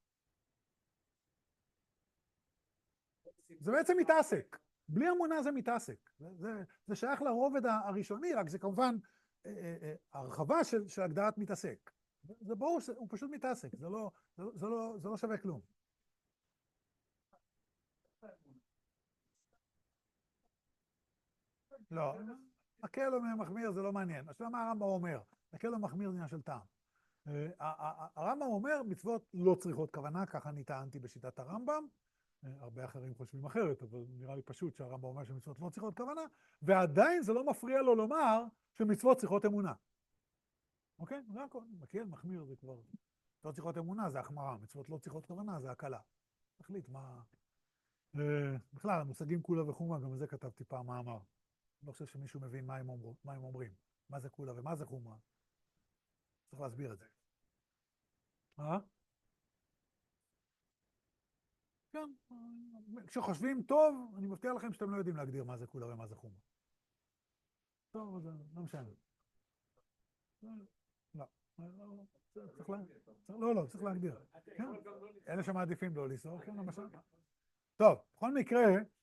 זה בעצם מתעסק. בלי אמונה זה מתעסק. זה שייך לרובד הראשוני, רק זה כמובן הרחבה של הגדרת מתעסק. זה ברור שהוא פשוט מתעסק, זה לא שווה כלום. לא, מקל או מחמיר זה לא מעניין. השאלה מה הרמב"ם אומר, מקל או מחמיר זה עניין של טעם. הרמב"ם אומר מצוות לא צריכות כוונה, ככה אני טענתי בשיטת הרמב"ם, הרבה אחרים חושבים אחרת, אבל נראה לי פשוט שהרמב"ם אומר שמצוות לא צריכות כוונה, ועדיין זה לא מפריע לו לומר שמצוות צריכות אמונה. אוקיי? זה הכל, מקל, מחמיר זה כבר... מצוות צריכות אמונה זה החמרה, מצוות לא צריכות כוונה זה הקלה. תחליט מה... בכלל, המושגים כולה וחומה, גם זה כתבתי פעם מאמר. לא חושב שמישהו מבין מה הם אומרים. מה זה כולה ומה זה חומה. צריך להסביר את זה. כן, כשחושבים טוב, אני מבטיח לכם שאתם לא יודעים להגדיר מה זה כולה ומה זה חומה. טוב, זה לא משנה. לא, צריך להגדיר. אלה שמעדיפים לא לסור, כן, למשל. טוב, בכל מקרה,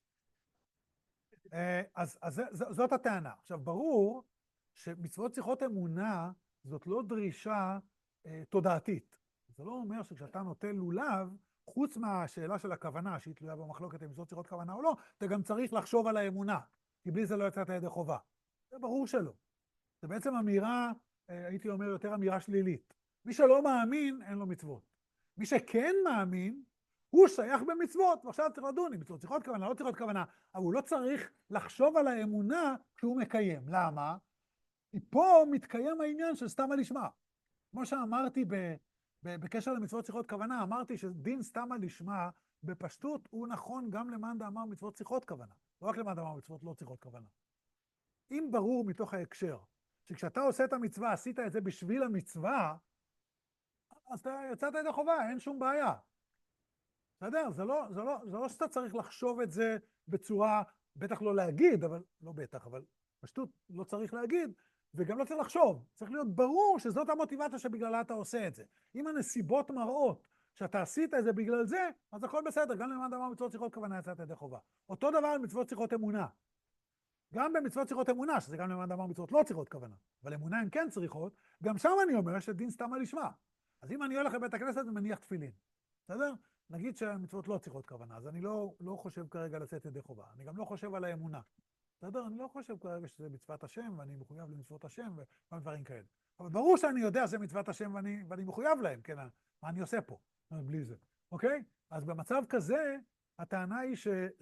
אז זאת הטענה. עכשיו, ברור שמצוות צריכות אמונה זאת לא דרישה תודעתית. זה לא אומר שכשאתה נוטל לולב, חוץ מהשאלה של הכוונה, שהיא תלויה במחלוקת אם מצוות צריכות כוונה או לא, אתה גם צריך לחשוב על האמונה, כי בלי זה לא יצאת ידי חובה. זה ברור שלא. זה בעצם אמירה, הייתי אומר, יותר אמירה שלילית. מי שלא מאמין, אין לו מצוות. מי שכן מאמין, הוא שייך במצוות, ועכשיו צריך לדון אם מצוות צריכות כוונה, לא צריכות כוונה, אבל הוא לא צריך לחשוב על האמונה כשהוא מקיים. למה? כי פה מתקיים העניין של סתם לשמה. כמו שאמרתי בקשר למצוות צריכות כוונה, אמרתי שדין סתם לשמה בפשטות הוא נכון גם למאן דאמר מצוות צריכות כוונה, לא רק למאן דאמר מצוות לא צריכות כוונה. אם ברור מתוך ההקשר, שכשאתה עושה את המצווה, עשית את זה בשביל המצווה, אז אתה יצאת ידי חובה, אין שום בעיה. בסדר? זה לא שאתה צריך לחשוב את זה בצורה, בטח לא להגיד, אבל לא בטח, אבל פשטות לא צריך להגיד, וגם לא צריך לחשוב. צריך להיות ברור שזאת המוטיבציה שבגללה אתה עושה את זה. אם הנסיבות מראות שאתה עשית את זה בגלל זה, אז הכל בסדר, גם למאן דאמר מצוות צריכות כוונה יצאת ידי חובה. אותו דבר על מצוות צריכות אמונה. גם במצוות צריכות אמונה, שזה גם למאן דאמר מצוות לא צריכות כוונה, אבל אמונה הן כן צריכות, גם שם אני אומר שדין סתם לשמה. אז אם אני הולך לבית הכנסת ומניח תפילין, בסדר? נגיד שהמצוות לא צריכות כוונה, אז אני לא חושב כרגע לצאת ידי חובה. אני גם לא חושב על האמונה. בסדר? אני לא חושב כרגע שזה מצוות השם, ואני מחויב למצוות השם, וכל דברים כאלה. אבל ברור שאני יודע שזה מצוות השם, ואני מחויב להם, כן? מה אני עושה פה? בלי זה. אוקיי? אז במצב כזה, הטענה היא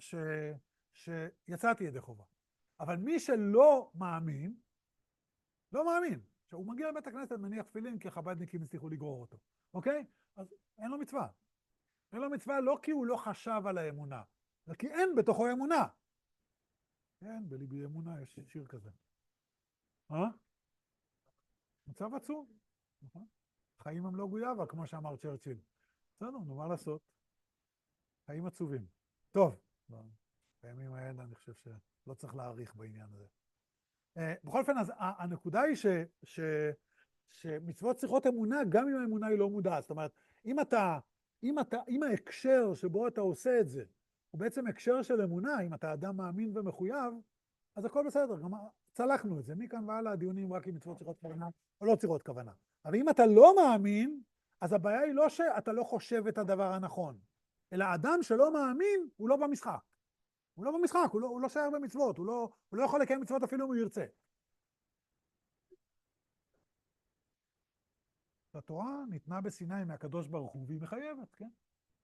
שיצאתי ידי חובה. אבל מי שלא מאמין, לא מאמין. שהוא מגיע לבית הכנסת, מניח תפילין, כי החב"דניקים הצליחו לגרור אותו. אוקיי? אז אין לו מצווה. אין לו מצווה לא כי הוא לא חשב על האמונה, אלא כי אין בתוכו אמונה. כן, בליבי אמונה יש שיר כזה. מצב עצוב. נכון? חיים הם לא גויאבה, כמו שאמר צ'רצ'יל. בסדר, נו, מה לעשות? חיים עצובים. טוב, בימים האלה אני חושב שלא צריך להאריך בעניין הזה. בכל אופן, אז הנקודה היא שמצוות צריכות אמונה, גם אם האמונה היא לא מודעת. זאת אומרת, אם ההקשר שבו אתה עושה את זה, הוא בעצם הקשר של אמונה, אם אתה אדם מאמין ומחויב, אז הכל בסדר, גם צלחנו את זה. מכאן והלאה הדיונים רק אם מצוות צריכות כוונה או לא צריכות כוונה. אבל אם אתה לא מאמין, אז הבעיה היא לא שאתה לא חושב את הדבר הנכון, אלא אדם שלא מאמין, הוא לא במשחק. הוא לא במשחק, הוא לא שייך במצוות, הוא לא יכול לקיים מצוות אפילו אם הוא ירצה. התורה ניתנה בסיני מהקדוש ברוך הוא, והיא מחייבת, כן?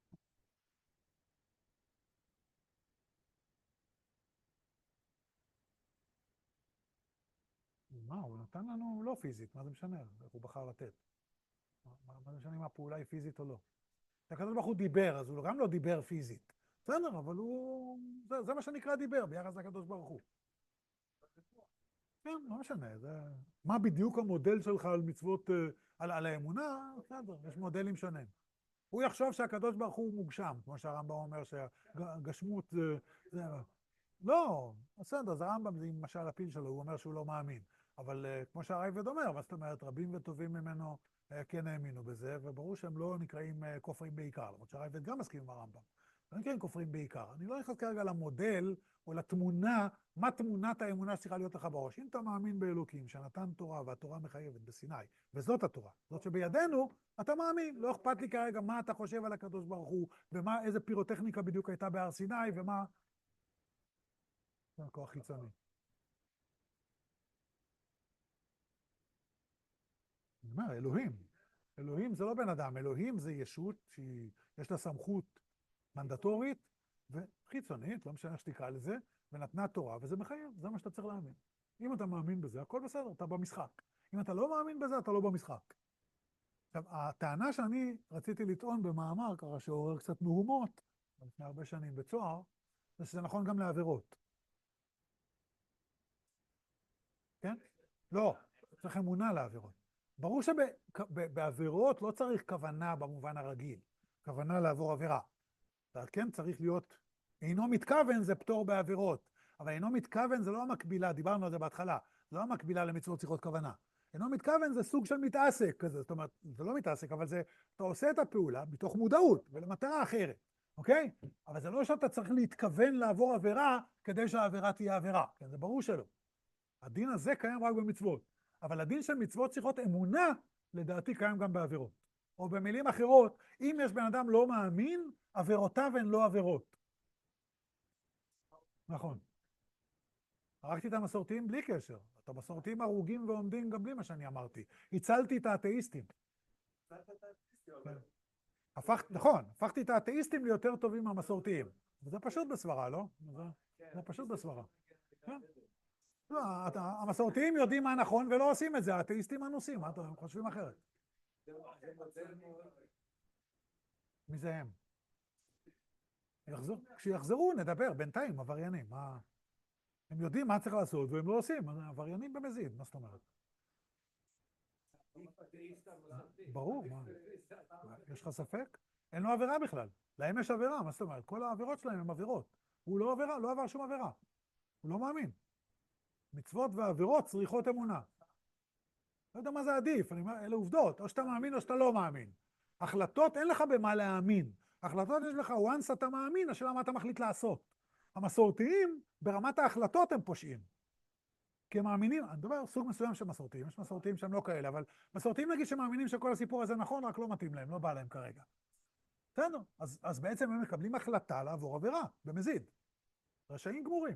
מה, הוא נתן לנו לא פיזית, מה זה משנה? איך הוא בחר לתת? מה זה משנה אם הפעולה היא פיזית או לא? הקדוש ברוך הוא דיבר, אז הוא גם לא דיבר פיזית. בסדר, אבל זה מה שנקרא דיבר, ביחס לקדוש ברוך הוא. כן, לא משנה, מה בדיוק המודל שלך על מצוות, על האמונה? בסדר, יש מודלים שונים. הוא יחשוב שהקדוש ברוך הוא מוגשם, כמו שהרמב"ם אומר שהגשמות זה... לא, בסדר, אז הרמב"ם זה עם משל הפיל שלו, הוא אומר שהוא לא מאמין. אבל כמו שהרייבד אומר, מה זאת אומרת, רבים וטובים ממנו כן האמינו בזה, וברור שהם לא נקראים כופרים בעיקר, למרות שהרייבד גם מסכים עם הרמב"ם. לא נקראים כופרים בעיקר. אני לא נכנס כרגע למודל או לתמונה, מה תמונת האמונה שצריכה להיות לך בראש. אם אתה מאמין באלוקים, שנתן תורה והתורה מחייבת בסיני, וזאת התורה, זאת שבידינו, אתה מאמין. לא אכפת לי כרגע מה אתה חושב על הקדוש ברוך הוא, ומה, איזה פירוטכניקה בדיוק הייתה בהר סיני, ומה... זה כוח חיצוני. אני אומר, אלוהים. אלוהים זה לא בן אדם, אלוהים זה ישות שיש לה סמכות מנדטורית וחיצונית, לא משנה איך שתקרא לזה, ונתנה תורה, וזה מחייב, זה מה שאתה צריך להאמין. אם אתה מאמין בזה, הכל בסדר, אתה במשחק. אם אתה לא מאמין בזה, אתה לא במשחק. עכשיו, הטענה שאני רציתי לטעון במאמר, ככה שעורר קצת מהומות, לפני הרבה שנים בצוהר, זה שזה נכון גם לעבירות. כן? לא, צריך אמונה לעבירות. ברור שבעבירות לא צריך כוונה במובן הרגיל, כוונה לעבור עבירה. כן, צריך להיות, אינו מתכוון זה פטור בעבירות, אבל אינו מתכוון זה לא המקבילה, דיברנו על זה בהתחלה, זה לא המקבילה למצוות צריכות כוונה. אינו מתכוון זה סוג של מתעסק כזה, זאת אומרת, זה לא מתעסק, אבל זה, אתה עושה את הפעולה מתוך מודעות ולמטרה אחרת, אוקיי? אבל זה לא שאתה צריך להתכוון לעבור עבירה כדי שהעבירה תהיה עבירה, כן, זה ברור שלא. הדין הזה קיים רק במצוות, אבל הדין של מצוות צריכות אמונה, לדעתי קיים גם בעבירות. או במילים אחרות, אם יש בן אדם לא מאמין, עבירותיו הן לא עבירות. נכון. הרגתי את המסורתיים בלי קשר. את המסורתיים הרוגים ועומדים גם בלי מה שאני אמרתי. הצלתי את האתאיסטים. נכון, הפכתי את האתאיסטים ליותר טובים מהמסורתיים. וזה פשוט בסברה, לא? זה פשוט בסברה. לא, המסורתיים יודעים מה נכון ולא עושים את זה, האתאיסטים אנוסים, הם חושבים אחרת. מי זה הם? כשיחזרו נדבר, בינתיים עבריינים. הם יודעים מה צריך לעשות והם לא עושים, עבריינים במזיד, מה זאת אומרת? ברור, מה? יש לך ספק? אין לו עבירה בכלל, להם יש עבירה, מה זאת אומרת? כל העבירות שלהם הן עבירות. הוא לא עבירה, לא עבר שום עבירה. הוא לא מאמין. מצוות ועבירות צריכות אמונה. לא יודע מה זה עדיף, אני אומר, אלה עובדות, או שאתה מאמין או שאתה לא מאמין. החלטות אין לך במה להאמין. החלטות יש לך, once אתה מאמין, השאלה מה אתה מחליט לעשות. המסורתיים, ברמת ההחלטות הם פושעים. כי הם מאמינים, אני מדבר סוג מסוים של מסורתיים, יש מסורתיים שהם לא כאלה, אבל מסורתיים נגיד שמאמינים שכל הסיפור הזה נכון, רק לא מתאים להם, לא בא להם כרגע. בסדר, אז בעצם הם מקבלים החלטה לעבור עבירה, במזיד. רשעים גמורים.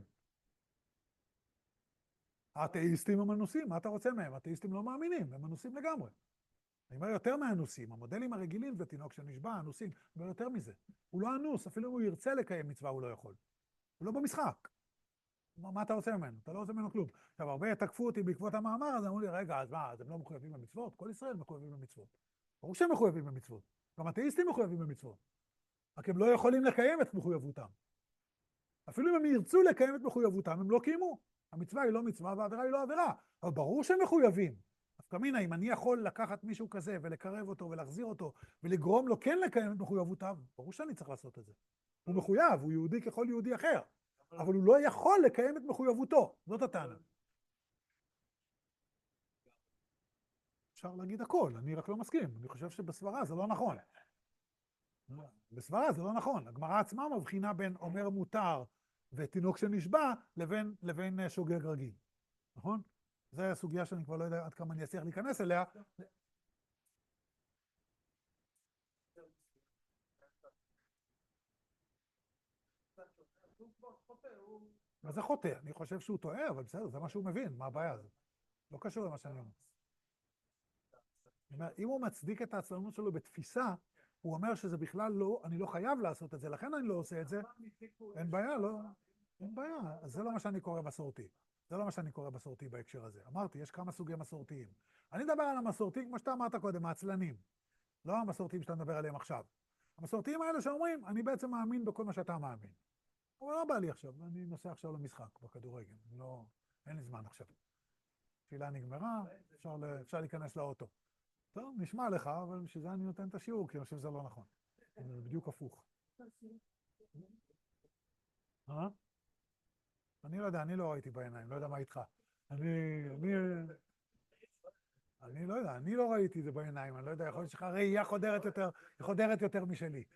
האתאיסטים הם אנוסים, מה אתה רוצה מהם? האתאיסטים לא מאמינים, הם אנוסים לגמרי. אני אומר יותר מהאנוסים, המודלים הרגילים זה תינוק שנשבע, אנוסים, אבל יותר מזה. הוא לא אנוס, אפילו אם הוא ירצה לקיים מצווה הוא לא יכול. הוא לא במשחק. מה אתה רוצה ממנו? אתה לא רוצה ממנו כלום. עכשיו, הרבה תקפו אותי בעקבות המאמר הזה, אמרו לי, רגע, אז מה, אז הם לא מחויבים במצוות? כל ישראל מחויבים במצוות. ברור שהם מחויבים במצוות. גם אתאיסטים מחויבים במצוות. רק הם לא יכולים לקיים את מחויבותם. אפילו אם הם ירצו לקיים את מחויבותם, הם לא קיימו. המצווה היא לא מצווה והעבירה היא לא עבירה. אבל ברור שהם מחויבים. אז כמינה, אם אני יכול לקחת מישהו כזה ולקרב אותו ולהחזיר אותו ולגרום לו כן לקיים את מחויבותיו, ברור שאני צריך לעשות את זה. הוא מחויב, הוא יהודי ככל יהודי אחר. אבל הוא לא יכול לקיים את מחויבותו. זאת הטענה. אפשר להגיד הכל, אני רק לא מסכים. אני חושב שבסברה זה לא נכון. בסברה זה לא נכון. הגמרא עצמה מבחינה בין אומר מותר ותינוק שנשבע לבין שוגג רגיל. נכון? זו הסוגיה שאני כבר לא יודע עד כמה אני אצליח להיכנס אליה. מה זה חוטא? אני חושב שהוא טועה, אבל בסדר, זה מה שהוא מבין, מה הבעיה הזאת? לא קשור למה שאני אומר. אני אומר, אם הוא מצדיק את העצלנות שלו בתפיסה, הוא אומר שזה בכלל לא, אני לא חייב לעשות את זה, לכן אני לא עושה את זה. אין בעיה, לא, אין בעיה. אז זה לא מה שאני קורא מסורתי. זה לא מה שאני קורא מסורתי בהקשר הזה. אמרתי, יש כמה סוגי מסורתיים. אני מדבר על המסורתיים, כמו שאתה אמרת קודם, העצלנים. לא המסורתיים שאתה מדבר עליהם עכשיו. המסורתיים האלה שאומרים, אני בעצם מאמין בכל מה שאתה מאמין. אבל לא בא לי עכשיו, אני נוסע עכשיו למשחק בכדורגל. לא, אין לי זמן עכשיו. תפילה נגמרה, אפשר להיכנס לאוטו. טוב, נשמע לך, אבל בשביל זה אני נותן את השיעור, כי אני חושב שזה לא נכון. זה בדיוק הפוך. אני לא יודע, אני לא ראיתי בעיניים, לא יודע מה איתך. אני לא יודע, אני לא ראיתי את זה בעיניים, אני לא יודע, יכול להיות שלך ראייה חודרת יותר משלי.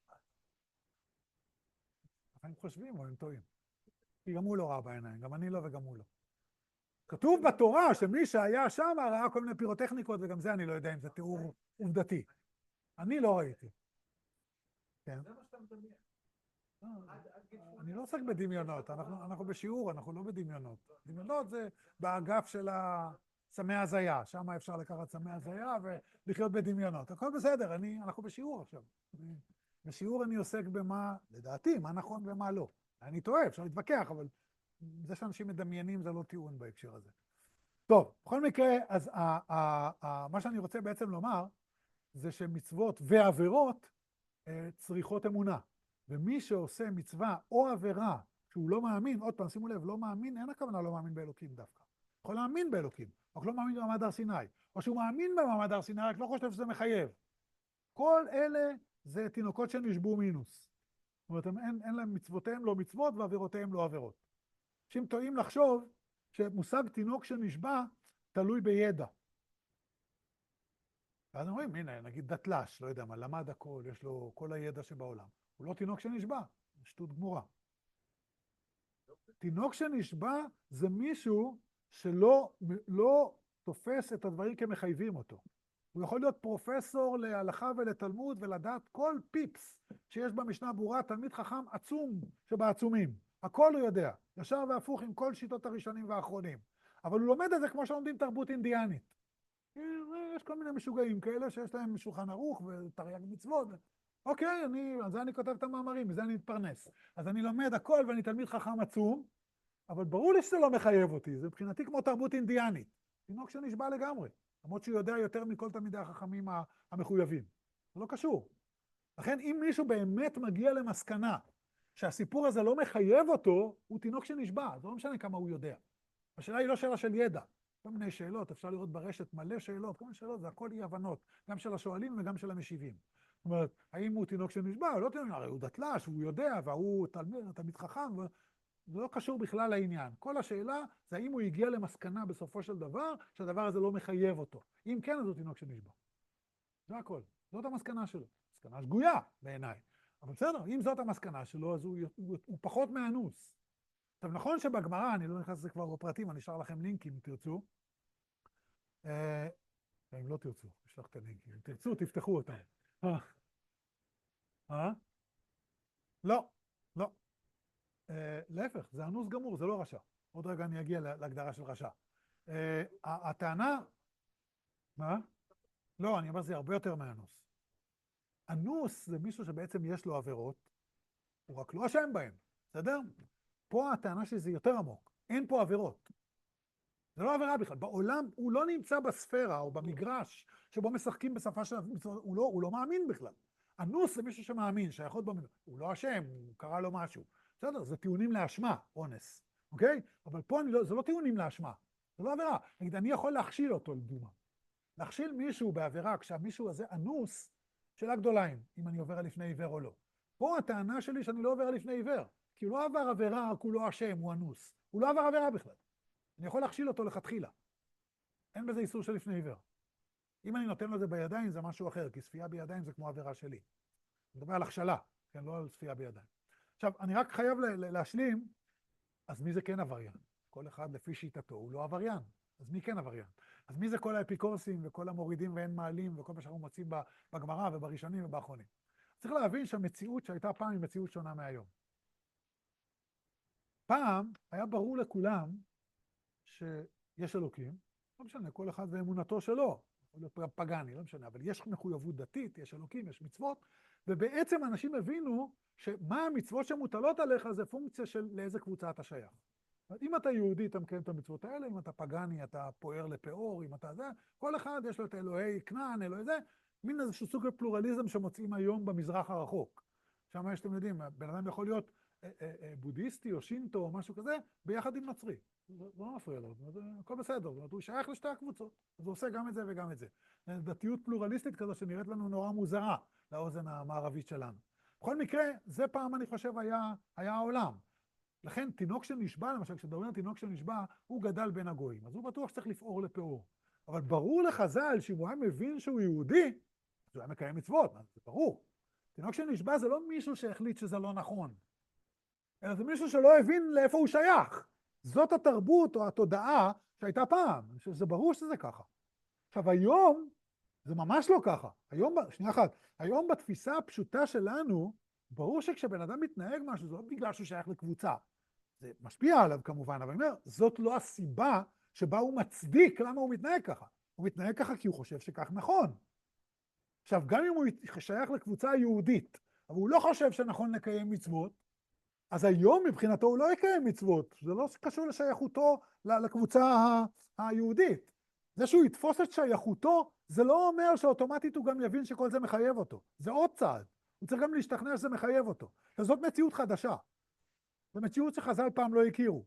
הם חושבים או הם טועים. כי גם הוא לא ראה בעיניים, גם אני לא וגם הוא לא. כתוב בתורה שמי שהיה שם ראה כל מיני פירוטכניקות, וגם זה אני לא יודע אם זה תיאור עובדתי. אני לא ראיתי. כן. זה מה שאתה מדמיין. אני לא עוסק בדמיונות, אנחנו בשיעור, אנחנו לא בדמיונות. דמיונות זה באגף של סמי הזיה, שם אפשר לקחת סמי הזיה ולחיות בדמיונות. הכל בסדר, אנחנו בשיעור עכשיו. בשיעור אני עוסק במה, לדעתי, מה נכון ומה לא. אני טועה, אפשר להתווכח, אבל זה שאנשים מדמיינים זה לא טיעון בהקשר הזה. טוב, בכל מקרה, אז מה שאני רוצה בעצם לומר, זה שמצוות ועבירות צריכות אמונה. ומי שעושה מצווה או עבירה שהוא לא מאמין, עוד פעם, שימו לב, לא מאמין, אין הכוונה לא מאמין באלוקים דווקא. יכול להאמין באלוקים, רק לא מאמין במעמד הר סיני. או שהוא מאמין במעמד הר סיני, רק לא חושב שזה מחייב. כל אלה זה תינוקות שנשבו מינוס. זאת אומרת, אין להם מצוותיהם לא מצוות ועבירותיהם לא עבירות. אנשים טועים לחשוב שמושג תינוק שנשבע תלוי בידע. ואז אומרים, הנה, נגיד דתל"ש, לא יודע מה, למד הכל, יש לו כל הידע שבעולם. הוא לא תינוק שנשבע, זה שטות גמורה. תינוק שנשבע זה מישהו שלא תופס את הדברים כמחייבים אותו. הוא יכול להיות פרופסור להלכה ולתלמוד ולדעת כל פיפס שיש במשנה ברורה, תלמיד חכם עצום שבעצומים. הכל הוא יודע, ישר והפוך עם כל שיטות הראשונים והאחרונים. אבל הוא לומד את זה כמו שלומדים תרבות אינדיאנית. יש כל מיני משוגעים כאלה שיש להם שולחן ערוך ותרי"ג מצוות. אוקיי, על זה אני כותב את המאמרים, מזה אני מתפרנס. אז אני לומד הכל ואני תלמיד חכם עצום, אבל ברור לי שזה לא מחייב אותי, זה מבחינתי כמו תרבות אינדיאנית. תינוק שנשבע לגמרי, למרות שהוא יודע יותר מכל תלמידי החכמים המחויבים. זה לא קשור. לכן אם מישהו באמת מגיע למסקנה שהסיפור הזה לא מחייב אותו, הוא תינוק שנשבע, זה לא משנה כמה הוא יודע. השאלה היא לא שאלה של ידע. כל מיני שאלות, אפשר לראות ברשת מלא שאלות, כל מיני שאלות, זה הכל אי הבנות, גם של השואלים וגם של המשיבים. זאת אומרת, האם הוא תינוק שנשבע, לא תינוק, הרי הוא דתל"ש, הוא יודע, והוא תלמיד חכם, זה לא קשור בכלל לעניין. כל השאלה זה האם הוא הגיע למסקנה בסופו של דבר, שהדבר הזה לא מחייב אותו. אם כן, אז הוא תינוק שנשבע. זה הכל. זאת המסקנה שלו. מסקנה שגויה בעיניי. אבל בסדר, אם זאת המסקנה שלו, אז הוא פחות מאנוס. עכשיו, נכון שבגמרא, אני לא נכנס לזה כבר בפרטים, אני אשאר לכם לינקים אם תרצו. אם לא תרצו, אשלח את הלינקים. אם תרצו, תפתחו אותם. לא, לא. להפך, זה אנוס גמור, זה לא רשע. עוד רגע אני אגיע להגדרה של רשע. הטענה... מה? לא, אני אומר, זה הרבה יותר מאנוס. אנוס זה מישהו שבעצם יש לו עבירות, הוא רק לא אשם בהם, בסדר? פה הטענה שזה יותר עמוק, אין פה עבירות. זה לא עבירה בכלל, בעולם הוא לא נמצא בספירה או במגרש שבו משחקים בשפה של... הוא לא מאמין בכלל. אנוס זה מישהו שמאמין, שייכות במגרש, הוא לא אשם, הוא קרא לו משהו. בסדר, זה טיעונים לאשמה, אונס, אוקיי? אבל פה זה לא טיעונים לאשמה, זה לא עבירה. נגיד, אני יכול להכשיל אותו לדוגמה. להכשיל מישהו בעבירה, כשהמישהו הזה אנוס, שאלה גדולה אם אני עובר על לפני עיוור או לא. פה הטענה שלי שאני לא עובר על לפני עיוור, כי הוא לא עבר עבירה, רק הוא לא אשם, הוא אנוס. הוא לא עבר עבירה בכלל. אני יכול להכשיל אותו לכתחילה. אין בזה איסור של לפני עיוור. אם אני נותן לו זה בידיים, זה משהו אחר, כי ספייה בידיים זה כמו עבירה שלי. אני מדבר על הכשלה, כן, לא על ספייה בידיים. עכשיו, אני רק חייב להשלים, אז מי זה כן עבריין? כל אחד לפי שיטתו, הוא לא עבריין. אז מי כן עבריין? אז מי זה כל האפיקורסים וכל המורידים ואין מעלים וכל מה שאנחנו מוצאים בגמרא ובראשונים ובאחרונים? צריך להבין שהמציאות שהייתה פעם היא מציאות שונה מהיום. פעם היה ברור לכולם שיש אלוקים, לא משנה, כל אחד ואמונתו שלו, יכול להיות פגני, לא משנה, אבל יש מחויבות דתית, יש אלוקים, יש מצוות, ובעצם אנשים הבינו שמה המצוות שמוטלות עליך זה פונקציה של לאיזה קבוצה אתה שייך. אם אתה יהודי, אתה מקיים את המצוות האלה, אם אתה פגני, אתה פוער לפאור, אם אתה זה, כל אחד יש לו את אלוהי כנען, אלוהי זה, מין איזשהו סוג של פלורליזם שמוצאים היום במזרח הרחוק. שם יש, אתם יודעים, בן אדם יכול להיות בודהיסטי או שינטו או משהו כזה, ביחד עם נוצרי. זה לא מפריע לו, הכל בסדר, הוא שייך לשתי הקבוצות, אז הוא עושה גם את זה וגם את זה. דתיות פלורליסטית כזו שנראית לנו נורא מוזרה לאוזן המערבית שלנו. בכל מקרה, זה פעם אני חושב היה העולם. לכן תינוק שנשבע, למשל, כשדברים על תינוק שנשבע, הוא גדל בין הגויים, אז הוא בטוח שצריך לפעור לפאור. אבל ברור לחז"ל שאם הוא היה מבין שהוא יהודי, אז הוא היה מקיים מצוות, זה ברור. תינוק שנשבע זה לא מישהו שהחליט שזה לא נכון, אלא זה מישהו שלא הבין לאיפה הוא שייך. זאת התרבות או התודעה שהייתה פעם, זה ברור שזה ככה. עכשיו היום, זה ממש לא ככה. היום, שנייה אחת, היום בתפיסה הפשוטה שלנו, ברור שכשבן אדם מתנהג משהו, זה לא בגלל שהוא שייך לקבוצה. זה משפיע עליו כמובן, אבל אני אומר, זאת לא הסיבה שבה הוא מצדיק למה הוא מתנהג ככה. הוא מתנהג ככה כי הוא חושב שכך נכון. עכשיו, גם אם הוא שייך לקבוצה היהודית, אבל הוא לא חושב שנכון לקיים מצוות, אז היום מבחינתו הוא לא יקיים מצוות. זה לא קשור לשייכותו לקבוצה היהודית. זה שהוא יתפוס את שייכותו, זה לא אומר שאוטומטית הוא גם יבין שכל זה מחייב אותו. זה עוד צעד. הוא צריך גם להשתכנע שזה מחייב אותו. וזאת מציאות חדשה. זו מציאות שחז"ל פעם לא הכירו.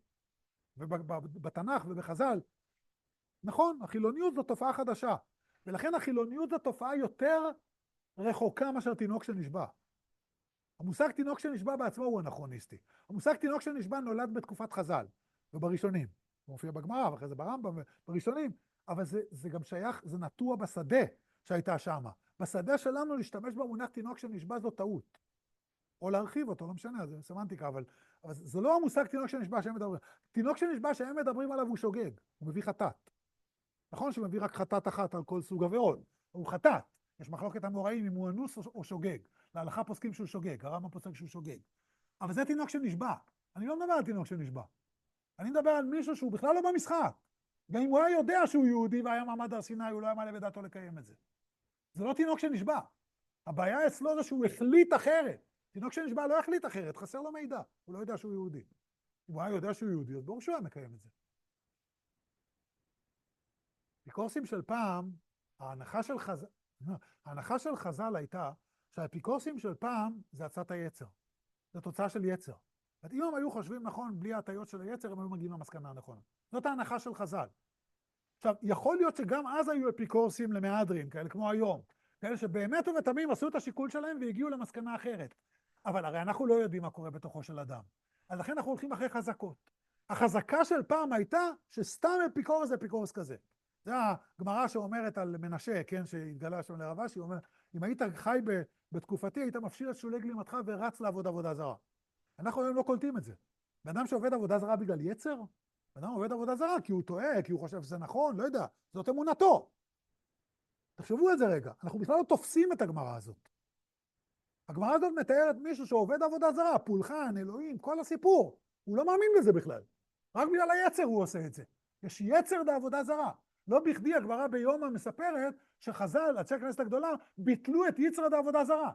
ובתנ"ך ובחז"ל, נכון, החילוניות זו תופעה חדשה. ולכן החילוניות זו תופעה יותר רחוקה מאשר תינוק שנשבע. המושג תינוק שנשבע בעצמו הוא אנכרוניסטי. המושג תינוק שנשבע נולד בתקופת חז"ל, ובראשונים. הוא מופיע בגמרא, ואחרי זה ברמב"ם, בראשונים. אבל זה גם שייך, זה נטוע בשדה שהייתה שמה. בשדה שלנו להשתמש במונח תינוק שנשבע זו טעות. או להרחיב אותו, לא משנה, זה סמנטיקה, אבל זה לא המושג תינוק שנשבע שהם מדברים. תינוק שנשבע שהם מדברים עליו הוא שוגג, הוא מביא חטאת. נכון שהוא מביא רק חטאת אחת על כל סוג עבירות, הוא חטאת. יש מחלוקת המוראים אם הוא אנוס או שוגג. להלכה פוסקים שהוא שוגג, הרמב"ם פוסק שהוא שוגג. אבל זה תינוק שנשבע. אני לא מדבר על תינוק שנשבע. אני מדבר על מישהו שהוא בכלל לא במשחק. גם אם הוא היה יודע שהוא יהודי והיה מעמד הר סיני, הוא לא היה מעלה בדעתו לקיים את זה. זה לא תינוק שנשבע. הבעיה אצלו זה שהוא החליט אחרת. תינוק שנשבע לא החליט אחרת, חסר לו מידע. הוא לא יודע שהוא יהודי. אם הוא היה יודע שהוא יהודי, אז ברור שהוא היה מקיים את זה. אפיקורסים של פעם, ההנחה של חז"ל הייתה שהאפיקורסים של פעם זה עצת היצר. זה תוצאה של יצר. אם הם היו חושבים נכון, בלי ההטיות של היצר, הם היו מגיעים למסקנה הנכונה. זאת ההנחה של חז"ל. עכשיו, יכול להיות שגם אז היו אפיקורסים למהדרין, כאלה כמו היום. כאלה שבאמת ובתמים עשו את השיקול שלהם והגיעו למסקנה אחרת. אבל הרי אנחנו לא יודעים מה קורה בתוכו של אדם. אז לכן אנחנו הולכים אחרי חזקות. החזקה של פעם הייתה שסתם אפיקורס זה אפיקורס כזה. זה הגמרא שאומרת על מנשה, כן, שהתגלה שם לרב אשי, הוא אומר, אם היית חי בתקופתי, היית מפשיר את שולי גלימתך ורץ לעבוד עבודה זרה. אנחנו היום לא קולטים את זה. בן אדם שעובד עבודה זרה בגלל יצר, בן אדם עובד עבודה זרה כי הוא טועה, כי הוא חושב שזה נכון, לא יודע, זאת אמונתו. תחשבו על זה רגע, אנחנו בכלל לא תופסים את הגמרא הזאת. הגמרא הזאת מתארת מישהו שעובד עבודה זרה, פולחן, אלוהים, כל הסיפור. הוא לא מאמין בזה בכלל. רק בגלל היצר הוא עושה את זה. יש יצר בעבודה זרה. לא בכדי הגמרא ביומא מספרת שחז"ל, אנשי הכנסת הגדולה, ביטלו את יצר בעבודה זרה.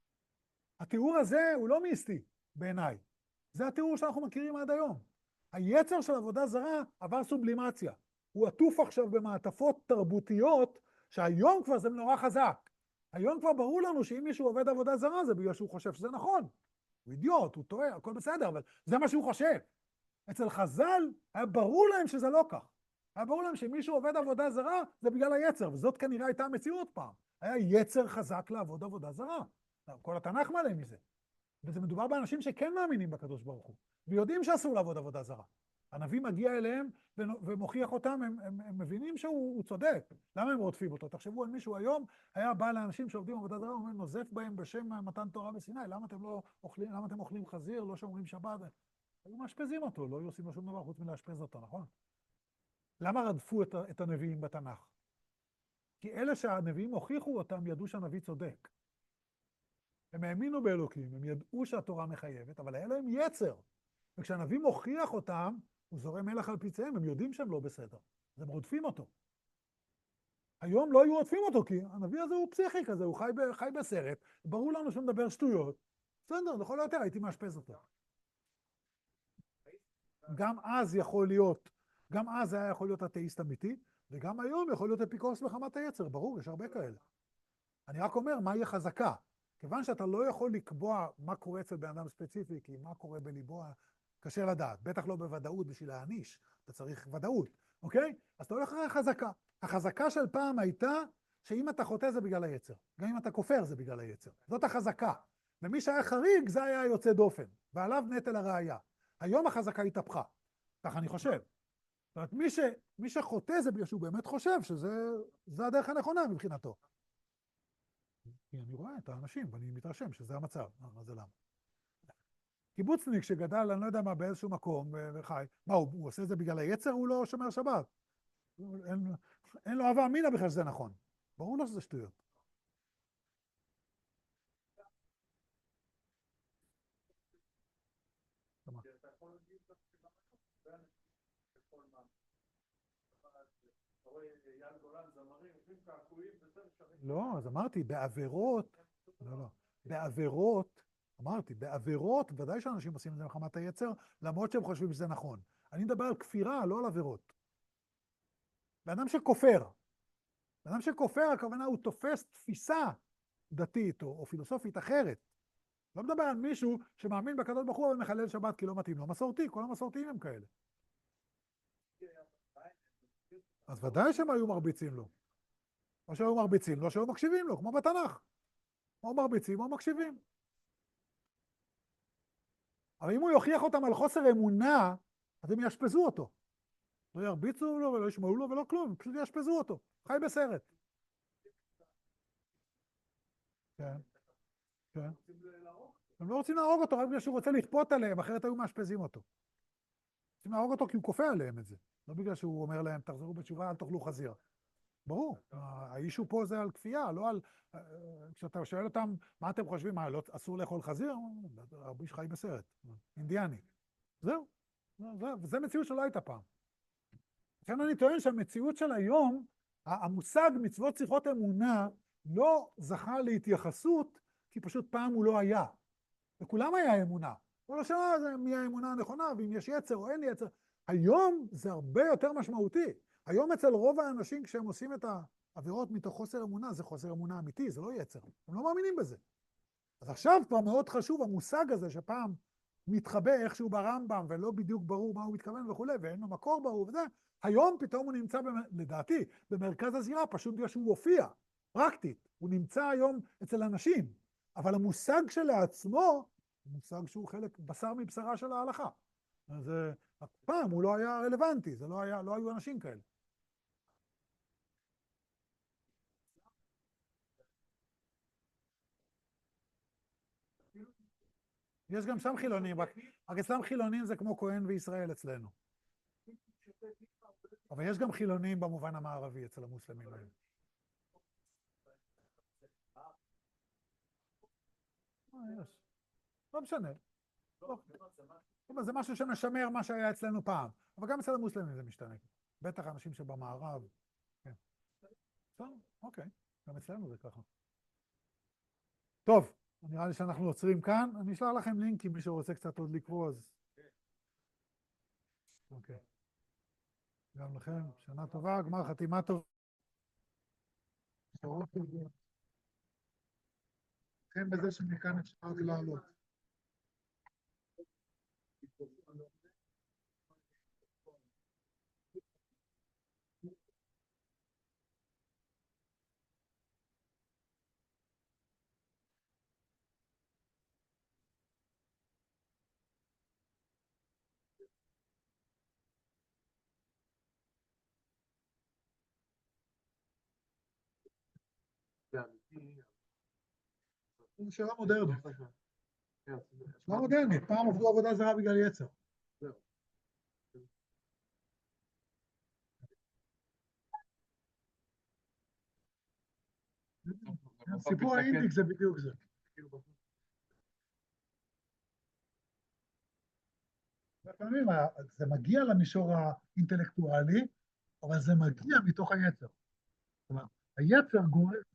התיאור הזה הוא לא מיסטי בעיניי. זה התיאור שאנחנו מכירים עד היום. היצר של עבודה זרה עבר סובלימציה. הוא עטוף עכשיו במעטפות תרבותיות, שהיום כבר זה נורא חזק. היום כבר ברור לנו שאם מישהו עובד עבודה זרה, זה בגלל שהוא חושב שזה נכון. הוא אידיוט, הוא טועה, הכל בסדר, אבל זה מה שהוא חושב. אצל חז"ל היה ברור להם שזה לא כך. היה ברור להם שמישהו עובד עבודה זרה, זה בגלל היצר, וזאת כנראה הייתה המציאות פעם. היה יצר חזק לעבוד עבודה זרה. כל התנ"ך מלא מזה. וזה מדובר באנשים שכן מאמינים בקדוש ברוך הוא, ויודעים שאסור לעבוד עבודה זרה. הנביא מגיע אליהם ומוכיח אותם, הם מבינים שהוא צודק. למה הם רודפים אותו? תחשבו על מישהו היום, היה בא לאנשים שעובדים עבודה זרה, הוא נוזף בהם בשם מתן תורה בסיני, למה אתם אוכלים חזיר, לא שומרים שבת? היו מאשפזים אותו, לא היו עושים לו שום דבר חוץ מלאשפז אותו, נכון? למה רדפו את הנביאים בתנ"ך? כי אלה שהנביאים הוכיחו אותם ידעו שהנביא צודק. הם האמינו באלוקים, הם ידעו שהתורה מחייבת, אבל היה להם יצר. וכשהנביא מוכיח אותם, הוא זורם מלח על פצעיהם, הם יודעים שהם לא בסדר. אז הם רודפים אותו. היום לא היו רודפים אותו, כי הנביא הזה הוא פסיכי כזה, הוא חי בסרט, ברור לנו שהוא מדבר שטויות. בסדר, לכל היותר הייתי מאשפז אותו. גם אז יכול להיות, גם אז היה יכול להיות אתאיסט אמיתי, וגם היום יכול להיות אפיקורס מחמת היצר, ברור, יש הרבה כאלה. אני רק אומר, מהי החזקה? כיוון שאתה לא יכול לקבוע מה קורה אצל בן אדם ספציפי, כי מה קורה בליבו, קשה לדעת, בטח לא בוודאות בשביל להעניש, אתה צריך ודאות, אוקיי? אז אתה הולך אחרי החזקה. החזקה של פעם הייתה שאם אתה חוטא זה בגלל היצר, גם אם אתה כופר זה בגלל היצר. זאת החזקה. ומי שהיה חריג זה היה יוצא דופן, ועליו נטל הראייה. היום החזקה התהפכה, ככה אני חושב. זאת אומרת, מי שחוטא זה בגלל שהוא באמת חושב שזה הדרך הנכונה מבחינתו. כי אני רואה את האנשים ואני מתרשם שזה המצב, מה זה למה? קיבוצניק שגדל, אני לא יודע מה, באיזשהו מקום וחי, מה, הוא עושה את זה בגלל היצר? הוא לא שומר שבת. אין לו הווה אמינא בכלל שזה נכון. ברור לו שזה שטויות. לא, אז אמרתי, בעבירות, לא, בעבירות, אמרתי, בעבירות, ודאי שאנשים עושים את זה מחמת היצר, למרות שהם חושבים שזה נכון. אני מדבר על כפירה, לא על עבירות. באדם שכופר. באדם שכופר, הכוונה הוא תופס תפיסה דתית או פילוסופית אחרת. לא מדבר על מישהו שמאמין בקדוש ברוך הוא אבל מחלל שבת כי לא מתאים לו. מסורתי, כל המסורתיים הם כאלה. אז ודאי שהם היו מרביצים לו. או שהיו מרביצים לו, או שהיו מקשיבים לו, כמו בתנ"ך. או מרביצים או מקשיבים. אבל אם הוא יוכיח אותם על חוסר אמונה, אז הם יאשפזו אותו. לא ירביצו לו ולא ישמעו לו ולא כלום, פשוט יאשפזו אותו. חי בסרט. כן, כן. הם לא רוצים להרוג אותו, רק בגלל שהוא רוצה לכפות עליהם, אחרת היו מאשפזים אותו. רוצים להרוג אותו כי הוא כופה עליהם את זה. לא בגלל שהוא אומר להם, תחזרו בתשובה, אל תאכלו חזיר. ברור, האישו פה זה על כפייה, לא על... כשאתה שואל אותם, מה אתם חושבים? מה, אסור לאכול חזיר? רבי שחי בסרט, אינדיאני. זהו, וזה מציאות שלא הייתה פעם. לכן אני טוען שהמציאות של היום, המושג מצוות צריכות אמונה, לא זכה להתייחסות, כי פשוט פעם הוא לא היה. וכולם היה אמונה. כל השאלה זה מי האמונה הנכונה, ואם יש יצר או אין יצר. היום זה הרבה יותר משמעותי. היום אצל רוב האנשים כשהם עושים את העבירות מתוך חוסר אמונה, זה חוסר אמונה אמיתי, זה לא יצר. הם לא מאמינים בזה. אז עכשיו כבר מאוד חשוב המושג הזה שפעם מתחבא איכשהו ברמב"ם ולא בדיוק ברור מה הוא מתכוון וכו', ואין לו מקור ברור וזה, היום פתאום הוא נמצא, לדעתי, במרכז הזירה, פשוט בגלל שהוא הופיע, פרקטית. הוא נמצא היום אצל אנשים, אבל המושג שלעצמו, מושג שהוא חלק בשר מבשרה של ההלכה. אז פעם הוא לא היה רלוונטי, זה לא היו אנשים כאלה. יש גם שם חילונים, רק אצלם חילונים זה כמו כהן וישראל אצלנו. אבל יש גם חילונים במובן המערבי אצל המוסלמים האלה. יש. לא משנה. זה משהו שמשמר מה שהיה אצלנו פעם. אבל גם אצל המוסלמים זה משתנה. בטח אנשים שבמערב. כן. טוב, אוקיי. גם אצלנו זה ככה. טוב, נראה לי שאנחנו עוצרים כאן. אני אשלח לכם לינקים, מי שרוצה קצת עוד לקרוא, אז... אוקיי. גם לכם, שנה טובה, גמר חתימה טוב. כן, בזה שמכאן אפשרתי לעלות. זו שאלה מודרנית. שאלה מודרנית, פעם עבדו עבודה זרה בגלל יצר. סיפור האינדיק זה בדיוק זה. לפעמים זה מגיע למישור האינטלקטואלי, אבל זה מגיע מתוך היצר. זאת אומרת, היצר גורם